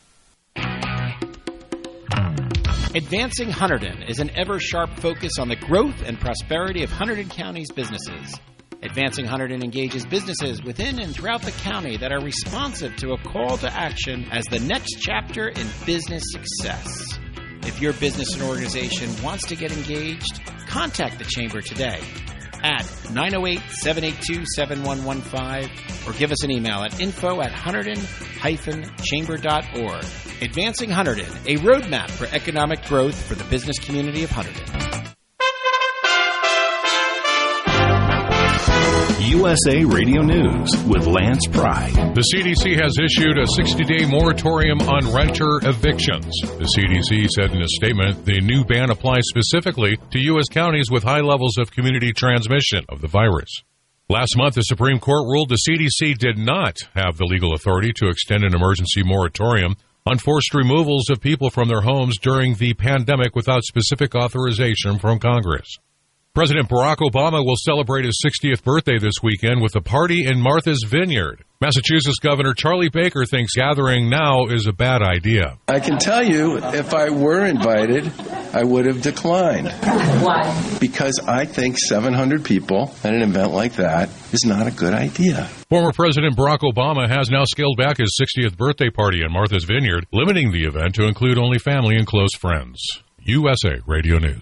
S1: Advancing Hunterdon is an ever-sharp focus on the growth and prosperity of Hunterdon County's businesses. Advancing Hunterdon engages businesses within and throughout the county that are responsive to a call to action as the next chapter in business success. If your business and organization wants to get engaged, contact the Chamber today at nine oh eight, seven eight two, seven one one five or give us an email at info at hunterdon dash chamber dot org. Advancing Hunterdon, a roadmap for economic growth for the business community of Hunterdon.
S2: U S A Radio News with Lance Pry.
S3: The C D C has issued a sixty-day moratorium on renter evictions. The C D C said in a statement the new ban applies specifically to U S counties with high levels of community transmission of the virus. Last month, the Supreme Court ruled the C D C did not have the legal authority to extend an emergency moratorium on forced removals of people from their homes during the pandemic without specific authorization from Congress. President Barack Obama will celebrate his sixtieth birthday this weekend with a party in Martha's Vineyard. Massachusetts Governor Charlie Baker thinks gathering now is a bad idea.
S19: I can tell you, if I were invited, I would have declined.
S6: Why?
S19: Because I think seven hundred people at an event like that is not a good idea.
S3: Former President Barack Obama has now scaled back his sixtieth birthday party in Martha's Vineyard, limiting the event to include only family and close friends. U S A Radio News.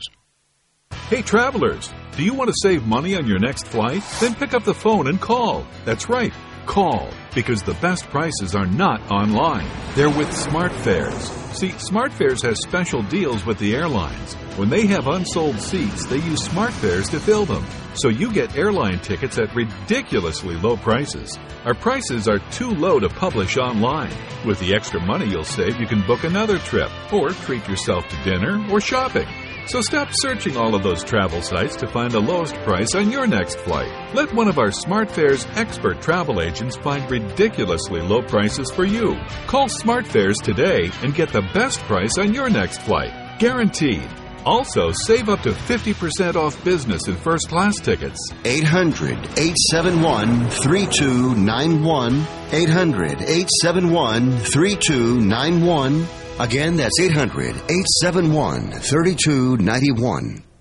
S21: Hey travelers, do you want to save money on your next flight? Then pick up the phone and call. That's right, call, because the best prices are not online. They're with SmartFares. See, SmartFares has special deals with the airlines. When they have unsold seats, they use SmartFares to fill them. So you get airline tickets at ridiculously low prices. Our prices are too low to publish online. With the extra money you'll save, you can book another trip, or treat yourself to dinner or shopping. So stop searching all of those travel sites to find the lowest price on your next flight. Let one of our SmartFares expert travel agents find ridiculously low prices for you. Call SmartFares today and get the best price on your next flight. Guaranteed. Also, save up to fifty percent off business and first class tickets.
S22: eight hundred, eight seven one, three two nine one. eight hundred, eight seven one, three two nine one. Again, that's eight hundred, eight seven one, three two nine one.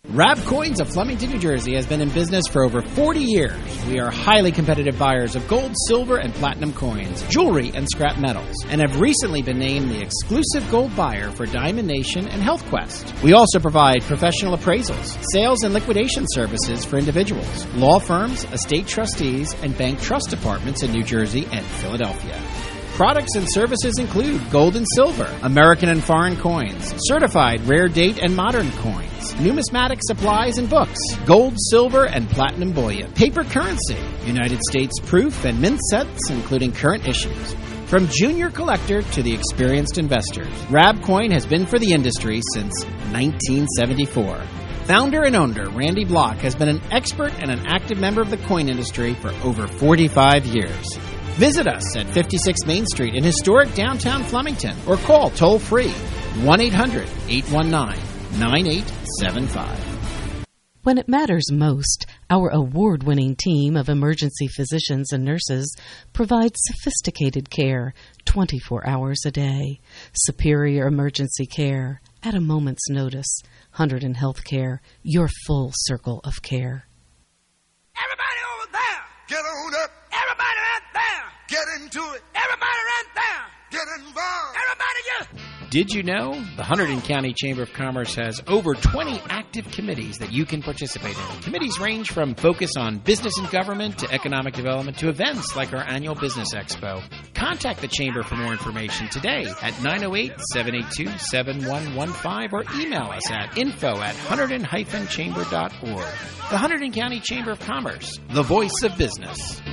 S1: Rab Coins of Flemington, New Jersey has been in business for over forty years. We are highly competitive buyers of gold, silver, and platinum coins, jewelry, and scrap metals, and have recently been named the exclusive gold buyer for Diamond Nation and Health Quest. We also provide professional appraisals, sales and liquidation services for individuals, law firms, estate trustees, and bank trust departments in New Jersey and Philadelphia. Products and services include gold and silver, American and foreign coins, certified rare date and modern coins, numismatic supplies and books, gold, silver, and platinum bullion, paper currency, United States proof and mint sets, including current issues. From junior collector to the experienced investor, Rab Coin has been for the industry since nineteen seventy-four. Founder and owner Randy Block has been an expert and an active member of the coin industry for over forty-five years. Visit us at fifty-six Main Street in historic downtown Flemington or call toll-free one eight hundred eight one nine nine eight seven five.
S15: When it matters most, our award-winning team of emergency physicians and nurses provides sophisticated care twenty-four hours a day. Superior emergency care at a moment's notice. Hunterdon Healthcare, your full circle of care.
S6: Everybody over there! Get on up! Everybody right there! Get into it! Everybody right there! Get involved! Everybody get...
S1: Did you know the Hunterdon County Chamber of Commerce has over twenty active committees that you can participate in? Committees range from focus on business and government to economic development to events like our annual Business Expo. Contact the Chamber for more information today at nine oh eight, seven eight two, seven one one five or email us at info at hunterdon dash chamber dot org. The Hunterdon County Chamber of Commerce, the voice of business.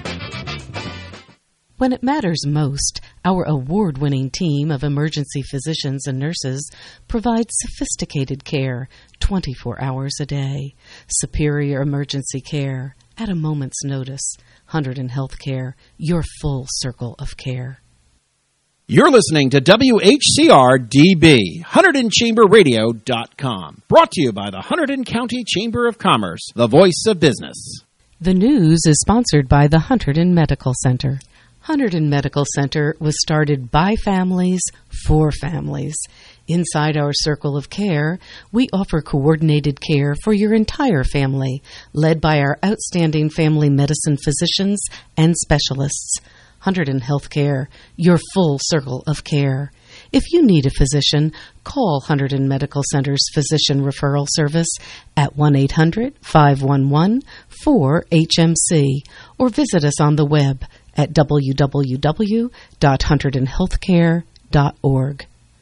S15: When it matters most, our award-winning team of emergency physicians and nurses provides sophisticated care twenty-four hours a day. Superior emergency care at a moment's notice. Hunterdon Healthcare, your full circle of care.
S1: You're listening to W H C R D B, Hunterdon Chamber Radio dot com. Brought to you by the Hunterdon County Chamber of Commerce, the voice of business.
S15: The news is sponsored by the Hunterdon Medical Center. Hunterdon Medical Center was started by families for families. Inside our circle of care, we offer coordinated care for your entire family, led by our outstanding family medicine physicians and specialists. Hunterdon Healthcare, your full circle of care. If you need a physician, call Hunterdon Medical Center's Physician Referral Service at one eight hundred, five one one, four H M C or visit us on the web at w w w dot hunterdon healthcare dot org.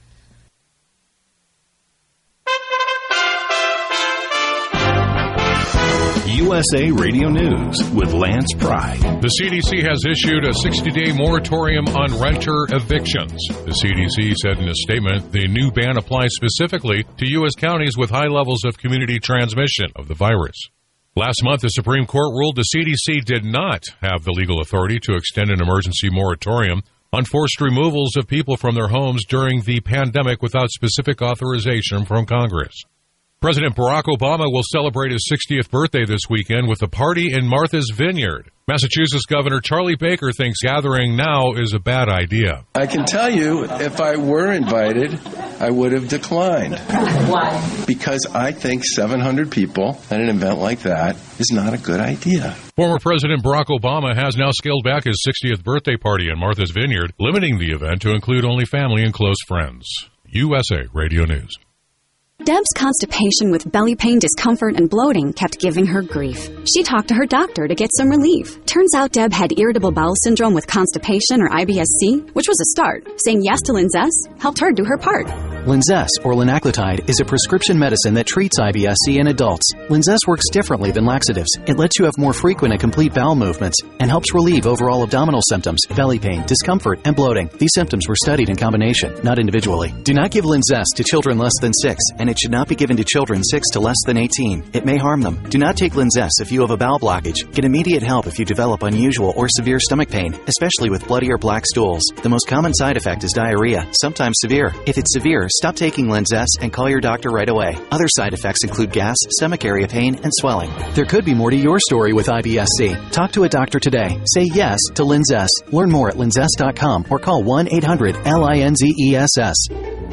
S2: U S A Radio News with Lance Pry.
S3: The C D C has issued a sixty-day moratorium on renter evictions. The C D C said in a statement the new ban applies specifically to U S counties with high levels of community transmission of the virus. Last month, the Supreme Court ruled the C D C did not have the legal authority to extend an emergency moratorium on forced removals of people from their homes during the pandemic without specific authorization from Congress. President Barack Obama will celebrate his sixtieth birthday this weekend with a party in Martha's Vineyard. Massachusetts Governor Charlie Baker thinks gathering now is a bad idea.
S19: I can tell you, if I were invited, I would have declined.
S7: Why?
S19: Because I think seven hundred people at an event like that is not a good idea.
S3: Former President Barack Obama has now scaled back his sixtieth birthday party in Martha's Vineyard, limiting the event to include only family and close friends. U S A Radio News.
S20: Deb's constipation with belly pain, discomfort, and bloating kept giving her grief. She talked to her doctor to get some relief. Turns out Deb had irritable bowel syndrome with constipation or I B S C, which was a start. Saying yes to Linzess helped her do her part.
S23: Linzess, or linaclotide, is a prescription medicine that treats I B S C in adults. Linzess works differently than laxatives. It lets you have more frequent and complete bowel movements and helps relieve overall abdominal symptoms, belly pain, discomfort, and bloating. These symptoms were studied in combination, not individually. Do not give Linzess to children less than six, and it should not be given to children six to less than eighteen. It may harm them. Do not take Linzess if you have a bowel blockage. Get immediate help if you develop unusual or severe stomach pain, especially with bloody or black stools. The most common side effect is diarrhea, sometimes severe. If it's severe, stop taking Linzess and call your doctor right away. Other side effects include gas, stomach area pain, and swelling. There could be more to your story with I B S C. Talk to a doctor today. Say yes to Linzess. Learn more at linzess dot com or call one eight hundred L I N Z E S S.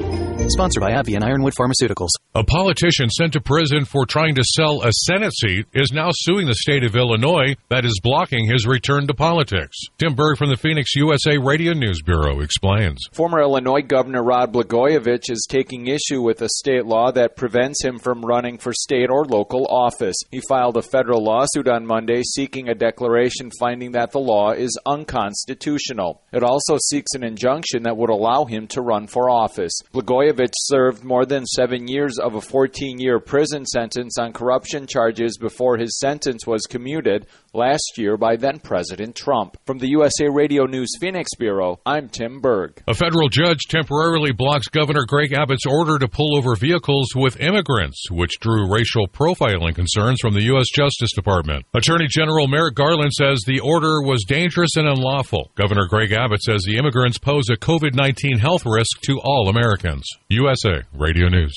S23: Sponsored by AbbVie and Ironwood Pharmaceuticals.
S3: A politician sent to prison for trying to sell a Senate seat is now suing the state of Illinois that is blocking his return to politics. Tim Berg from the Phoenix U S A Radio News Bureau explains.
S5: Former Illinois Governor Rod Blagojevich is taking issue with a state law that prevents him from running for state or local office. He filed a federal lawsuit on Monday seeking a declaration finding that the law is unconstitutional. It also seeks an injunction that would allow him to run for office. Blagojevich served more than seven years of a fourteen-year prison sentence on corruption charges before his sentence was commuted last year by then-President Trump. From the U S A Radio News Phoenix Bureau, I'm Tim Berg.
S3: A federal judge temporarily blocks Governor Greg Abbott's order to pull over vehicles with immigrants, which drew racial profiling concerns from the U S Justice Department. Attorney General Merrick Garland says the order was dangerous and unlawful. Governor Greg Abbott says the immigrants pose a COVID nineteen health risk to all Americans. U S A Radio News.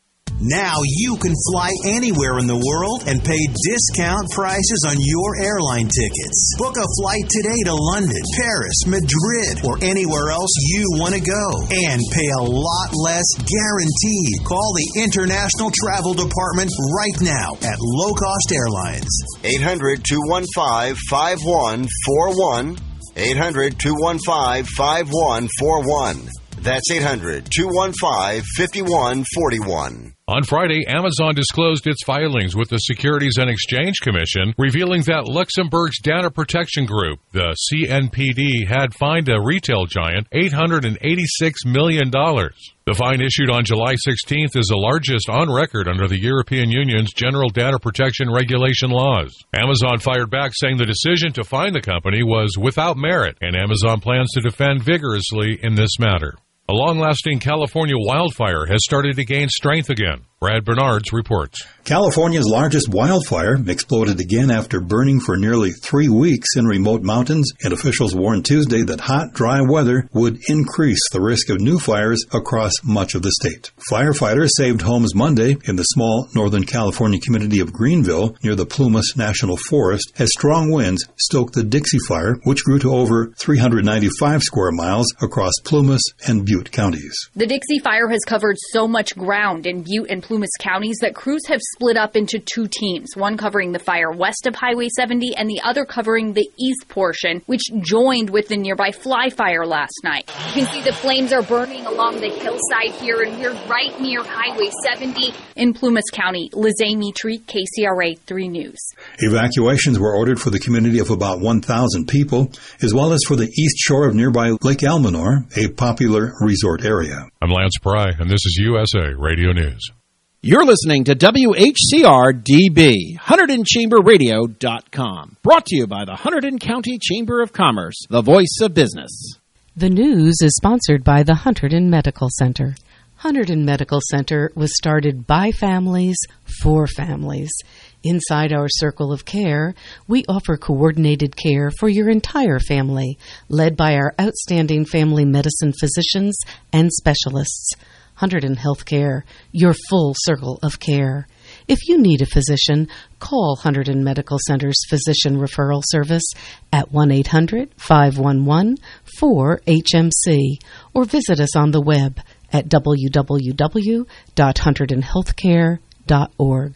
S24: Now you can fly anywhere in the world and pay discount prices on your airline tickets. Book a flight today to London, Paris, Madrid, or anywhere else you want to go. And pay a lot less guaranteed. Call the International Travel Department right now at Low Cost Airlines.
S22: eight hundred, two one five, five one four one. eight hundred, two one five, five one four one. That's eight hundred, two one five, five one four one.
S3: On Friday, Amazon disclosed its filings with the Securities and Exchange Commission, revealing that Luxembourg's data protection group, the C N P D, had fined a retail giant eight hundred eighty-six million dollars. The fine issued on July sixteenth is the largest on record under the European Union's General Data Protection Regulation laws. Amazon fired back, saying the decision to fine the company was without merit, and Amazon plans to defend vigorously in this matter. A long-lasting California wildfire has started to gain strength again. Brad Bernards reports.
S10: California's largest wildfire exploded again after burning for nearly three weeks in remote mountains, and officials warned Tuesday that hot, dry weather would increase the risk of new fires across much of the state. Firefighters saved homes Monday in the small Northern California community of Greenville near the Plumas National Forest as strong winds stoked the Dixie Fire, which grew to over three hundred ninety-five square miles across Plumas and Butte counties.
S4: The Dixie Fire has covered so much ground in Butte and Plumas counties that crews have split up into two teams, one covering the fire west of Highway seventy and the other covering the east portion, which joined with the nearby Fly Fire last night. You can see the flames are burning along the hillside here, and we're right near Highway seventy in Plumas County. Lizzie Mitri, K C R A three News.
S10: Evacuations were ordered for the community of about one thousand people, as well as for the east shore of nearby Lake Almanor, a popular resort area.
S3: I'm Lance Pry, and this is U S A Radio News.
S1: You're listening to W H C R D B, Hunterdon Chamber Radio dot com. Brought to you by the Hunterdon County Chamber of Commerce, the voice of business.
S15: The news is sponsored by the Hunterdon Medical Center. Hunterdon Medical Center was started by families for families. Inside our circle of care, we offer coordinated care for your entire family, led by our outstanding family medicine physicians and specialists. Hunterdon Healthcare, your full circle of care. If you need a physician, call Hunterdon Medical Center's Physician Referral Service at one eight hundred, five one one, four H M C or visit us on the web at w w w dot hunterdon healthcare dot org.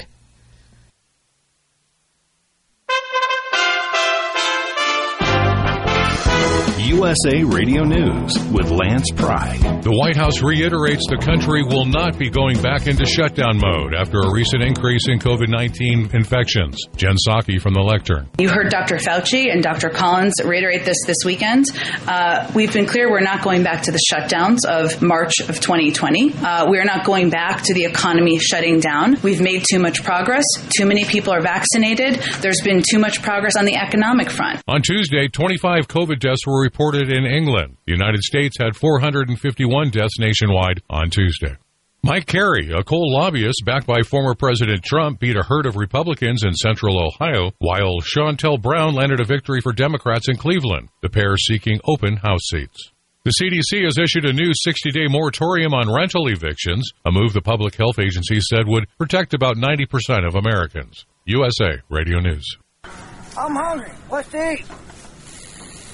S2: U S A Radio News with Lance Pry.
S3: The White House reiterates the country will not be going back into shutdown mode after a recent increase in COVID nineteen infections. Jen Psaki from the lectern.
S7: You heard Doctor Fauci and Doctor Collins reiterate this this weekend. Uh, we've been clear we're not going back to the shutdowns of March of twenty twenty. Uh, we're not going back to the economy shutting down. We've made too much progress. Too many people are vaccinated. There's been too much progress on the economic front.
S3: On Tuesday, twenty-five COVID deaths were reported in England. The United States had four hundred fifty-one deaths nationwide on Tuesday. Mike Carey, a coal lobbyist backed by former President Trump, beat a herd of Republicans in central Ohio, while Shontel Brown landed a victory for Democrats in Cleveland, the pair seeking open House seats. The C D C has issued a new sixty-day moratorium on rental evictions, a move the public health agency said would protect about ninety percent of Americans. U S A Radio News.
S6: I'm hungry. What's to eat?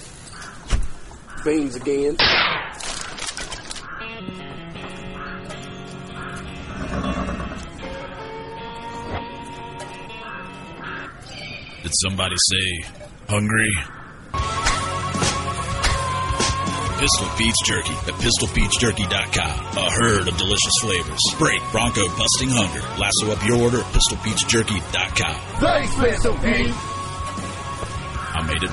S8: Beans again. Did somebody say hungry? Pistol Pete's Jerky at pistol pete's jerky dot com. A herd of delicious flavors. Break Bronco busting hunger. Lasso up your order at pistol pete's jerky dot com.
S6: Thanks, Pistol Pete.
S8: I made it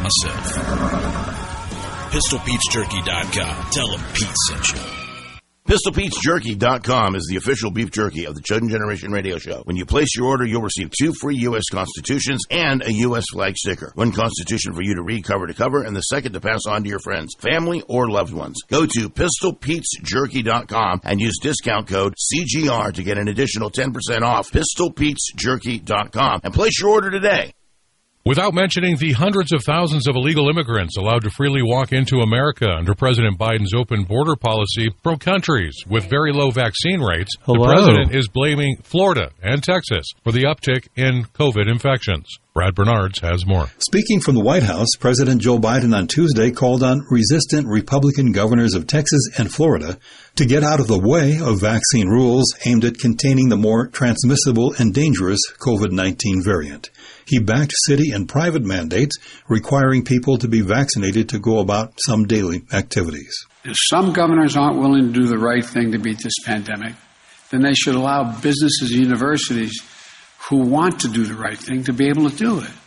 S8: myself. pistol pete's jerky dot com. Tell them Pete sent you.
S9: pistol pete's jerky dot com is the official beef jerky of the Chosen Generation Radio Show. When you place your order, you'll receive two free U S Constitutions and a U S flag sticker. One Constitution for you to read cover to cover, and the second to pass on to your friends, family, or loved ones. Go to pistol pete's jerky dot com and use discount code C G R to get an additional ten percent off. pistol pete's jerky dot com and place your order today.
S3: Without mentioning the hundreds of thousands of illegal immigrants allowed to freely walk into America under President Biden's open border policy from countries with very low vaccine rates,
S10: Hello.
S3: The president is blaming Florida and Texas for the uptick in COVID infections. Brad Bernards has more.
S10: Speaking from the White House, President Joe Biden on Tuesday called on resistant Republican governors of Texas and Florida to get out of the way of vaccine rules aimed at containing the more transmissible and dangerous COVID nineteen variant. He backed city and private mandates requiring people to be vaccinated to go about some daily activities.
S11: If some governors aren't willing to do the right thing to beat this pandemic, then they should allow businesses and universities who want to do the right thing to be able to do it.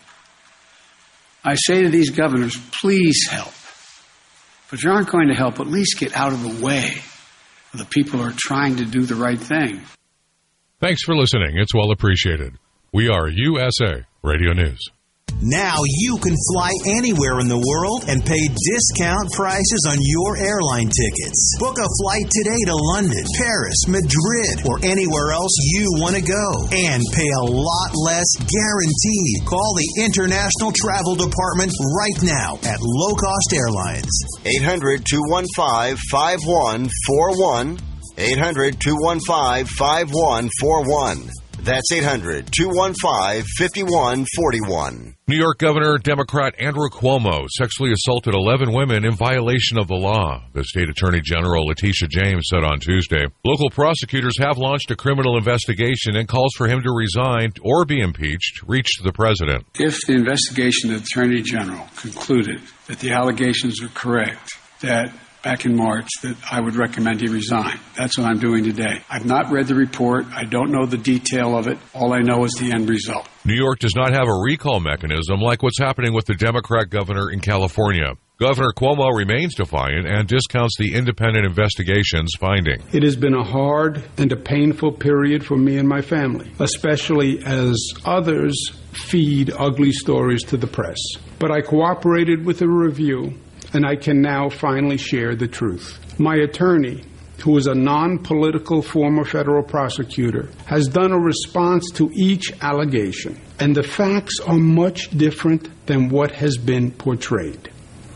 S11: I say to these governors, please help. But if you aren't going to help, at least get out of the way of the people who are trying to do the right thing.
S3: Thanks for listening. It's well appreciated. We are U S A Radio News.
S24: Now you can fly anywhere in the world and pay discount prices on your airline tickets. Book a flight today to London, Paris, Madrid, or anywhere else you want to go. And pay a lot less guaranteed. Call the International Travel Department right now at Low Cost Airlines.
S22: eight hundred, two one five, five one four one. eight hundred, two one five, five one four one. That's eight hundred, two one five, five one four one.
S3: New York Governor Democrat Andrew Cuomo sexually assaulted eleven women in violation of the law, the state attorney general Letitia James said on Tuesday. Local prosecutors have launched a criminal investigation and calls for him to resign or be impeached reached the president.
S11: If the investigation of the Attorney General concluded that the allegations are correct, that back in March, that I would recommend he resign. That's what I'm doing today. I've not read the report. I don't know the detail of it. All I know is the end result.
S3: New York does not have a recall mechanism like what's happening with the Democrat governor in California. Governor Cuomo remains defiant and discounts the independent investigation's finding.
S14: It has been a hard and a painful period for me and my family, especially as others feed ugly stories to the press. But I cooperated with the review, and I can now finally share the truth. My attorney, who is a non-political former federal prosecutor, has done a response to each allegation, and the facts are much different than what has been portrayed.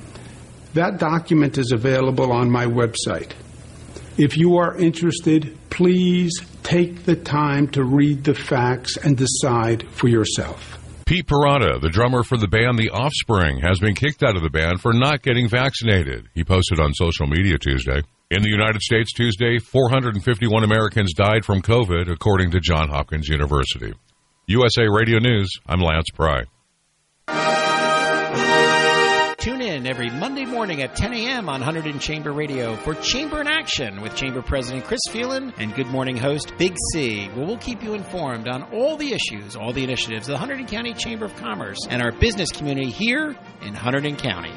S14: That document is available on my website. If you are interested, please take the time to read the facts and decide for yourself.
S3: Pete Parada, the drummer for the band The Offspring, has been kicked out of the band for not getting vaccinated. He posted on social media Tuesday. In the United States Tuesday, four hundred fifty-one Americans died from COVID, according to Johns Hopkins University. U S A Radio News, I'm Lance Pry.
S1: Tune in every Monday morning at ten a.m. on Hunterdon Chamber Radio for Chamber in Action with Chamber President Chris Phelan and Good Morning host Big C, where we'll keep you informed on all the issues, all the initiatives of the Hunterdon County Chamber of Commerce and our business community here in Hunterdon County.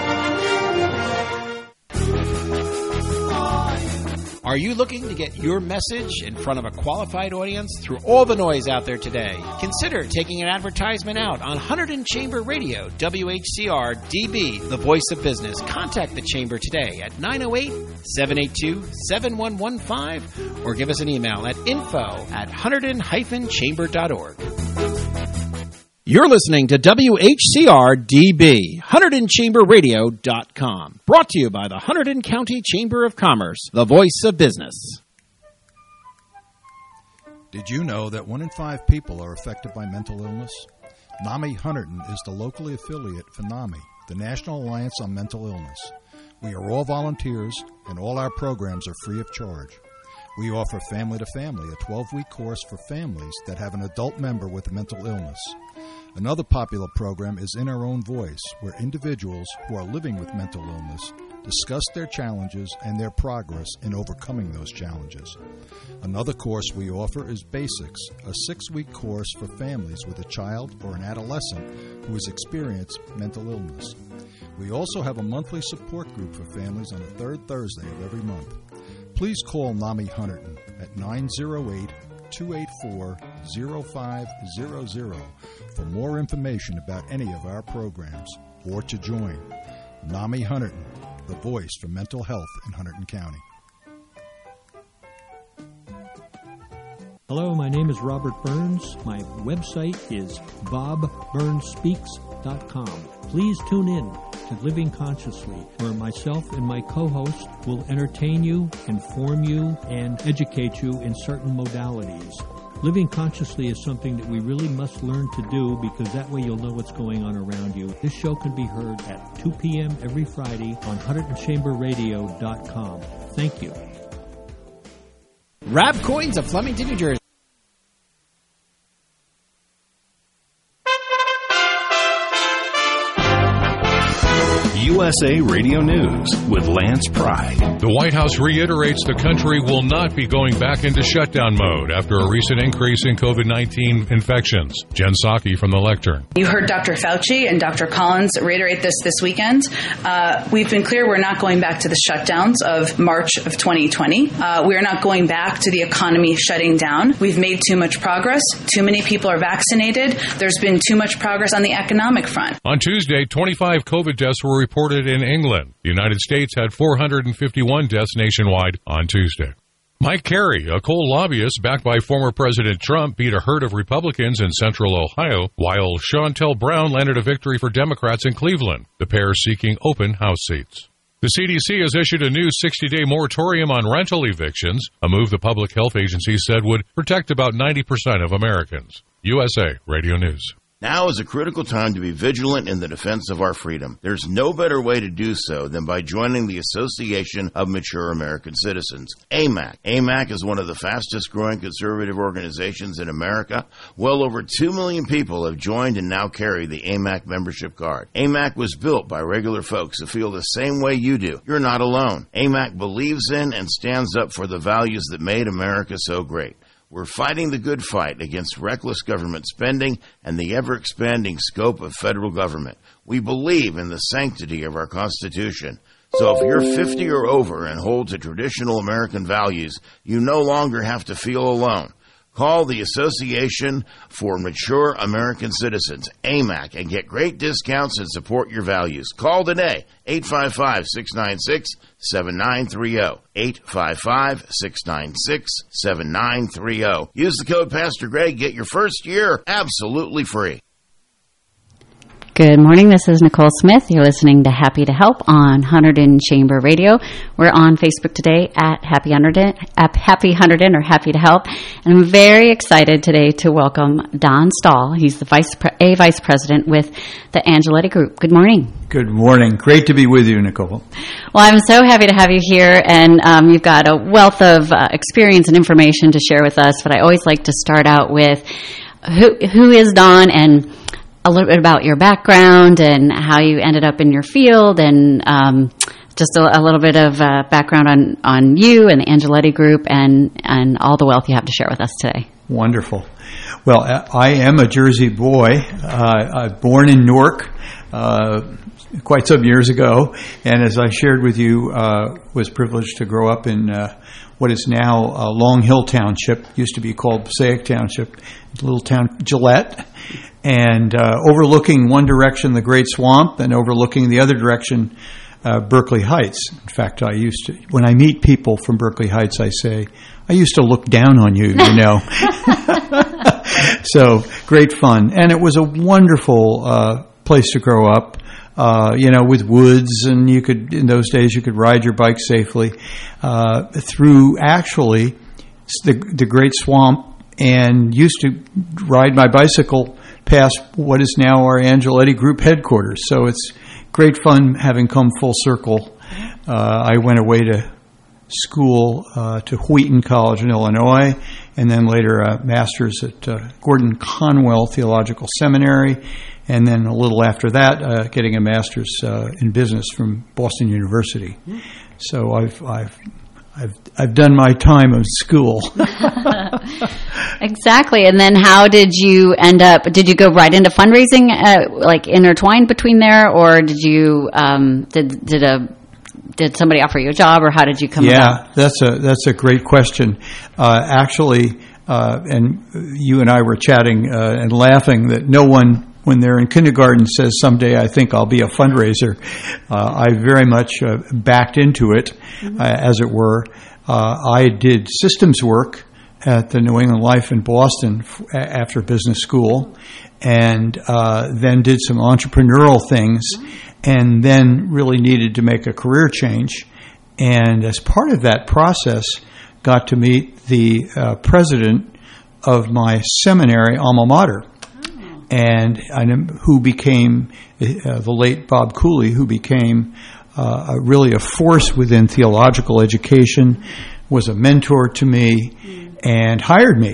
S1: Are you looking to get your message in front of a qualified audience through all the noise out there today? Consider taking an advertisement out on Hunterdon Chamber Radio, W H C R D B, the voice of business. Contact the Chamber today at nine oh eight, seven eight two, seven one one five or give us an email at info at hunterdon dash chamber dot org. You're listening to W H C R D B, Hunterdon Chamber Radio dot com. Brought to you by the Hunterdon County Chamber of Commerce, the voice of business.
S16: Did you know that one in five people are affected by mental illness? NAMI Hunterdon is the locally affiliate for NAMI, the National Alliance on Mental Illness. We are all volunteers, and all our programs are free of charge. We offer Family to Family, a twelve-week course for families that have an adult member with a mental illness. Another popular program is In Our Own Voice, where individuals who are living with mental illness discuss their challenges and their progress in overcoming those challenges. Another course we offer is Basics, a six-week course for families with a child or an adolescent who has experienced mental illness. We also have a monthly support group for families on the third Thursday of every month. Please call NAMI Hunterdon at nine oh eight, two eight four, oh five hundred for more information about any of our programs or to join. NAMI Hunterdon, the voice for mental health in Hunterdon County.
S12: Hello, my name is Robert Burns. My website is bob burns speaks dot com. Please tune in to Living Consciously, where myself and my co-host will entertain you, inform you, and educate you in certain modalities. Living consciously is something that we really must learn to do, because that way you'll know what's going on around you. This show can be heard at two p.m. every Friday on Hunterdon Chamber Radio dot com. Thank you.
S1: Rab Coins of Flemington, New Jersey.
S2: U S A Radio News with Lance Pry.
S3: The White House reiterates the country will not be going back into shutdown mode after a recent increase in COVID nineteen infections. Jen Psaki from the lectern.
S7: You heard Doctor Fauci and Doctor Collins reiterate this this weekend. Uh, we've been clear we're not going back to the shutdowns of March of twenty twenty. Uh, we are not going back to the economy shutting down. We've made too much progress. Too many people are vaccinated. There's been too much progress on the economic front.
S3: On Tuesday, twenty-five COVID deaths were reported in England. The United States had four hundred fifty-one deaths nationwide on Tuesday. Mike Carey, a coal lobbyist backed by former President Trump, beat a herd of Republicans in central Ohio, while Shontel Brown landed a victory for Democrats in Cleveland, the pair seeking open House seats. The C D C has issued a new sixty-day moratorium on rental evictions, a move the Public Health Agency said would protect about ninety percent of Americans. U S A Radio News.
S9: Now is a critical time to be vigilant in the defense of our freedom. There's no better way to do so than by joining the Association of Mature American Citizens, A M A C. A M A C is one of the fastest growing conservative organizations in America. Well over two million people have joined and now carry the A M A C membership card. A M A C was built by regular folks who feel the same way you do. You're not alone. A M A C believes in and stands up for the values that made America so great. We're fighting the good fight against reckless government spending and the ever-expanding scope of federal government. We believe in the sanctity of our Constitution. So if you're fifty or over and hold to traditional American values, you no longer have to feel alone. Call the Association for Mature American Citizens, A M A C, and get great discounts and support your values. Call today, eight five five, six nine six, seven nine three zero, eight five five, six nine six, seven nine three zero. Use the code Pastor Greg, get your first year absolutely free.
S13: Good morning, this is Nicole Smith. You're listening to Happy to Help on Hunterdon Chamber Radio. We're on Facebook today at Happy Hunterdon, at Happy Hunterdon or Happy to Help. And I'm very excited today to welcome Don Stahl. He's the vice pre- a vice president with the Angeletti Group. Good morning.
S17: Good morning. Great to be with you, Nicole.
S13: Well, I'm so happy to have you here, and um, you've got a wealth of uh, experience and information to share with us. But I always like to start out with who who is Don, and a little bit about your background and how you ended up in your field, and um, just a, a little bit of uh, background on, on you and the Angeletti Group, and, and all the wealth you have to share with us today.
S17: Wonderful. Well, I am a Jersey boy. Uh, I was born in Newark uh, quite some years ago, and as I shared with you, uh, was privileged to grow up in uh, what is now uh, Long Hill Township, used to be called Passaic Township, little town Gillette. And uh, overlooking one direction, the Great Swamp, and overlooking the other direction, uh, Berkeley Heights. In fact, I used to, when I meet people from Berkeley Heights, I say, I used to look down on you, you know. So, great fun. And it was a wonderful uh, place to grow up, uh, you know, with woods, and you could, in those days, you could ride your bike safely uh, through, actually, the, the Great Swamp, and used to ride my bicycle past what is now our Angeletti Group headquarters. So it's great fun having come full circle. Uh, I went away to school uh, to Wheaton College in Illinois, and then later a master's at uh, Gordon Conwell Theological Seminary, and then a little after that, uh, getting a master's uh, in business from Boston University. So I've I've I've I've done my time of school.
S13: Exactly. And then how did you end up, did you go right into fundraising, uh, like intertwined between there, or did you, um, did, did a, did somebody offer you a job, or how did you come
S17: yeah,
S13: about?
S17: Yeah, that's a, that's a great question. Uh, actually, uh, and you and I were chatting, uh, and laughing that no one, when they're in kindergarten, says someday I think I'll be a fundraiser. Uh, I very much uh, backed into it, mm-hmm. uh, as it were. Uh, I did systems work at the New England Life in Boston f- after business school, and uh, then did some entrepreneurial things, and then really needed to make a career change. And as part of that process, got to meet the uh, president of my seminary alma mater, and, and who became uh, the late Bob Cooley, who became uh, a, really a force within theological education, was a mentor to me, and hired me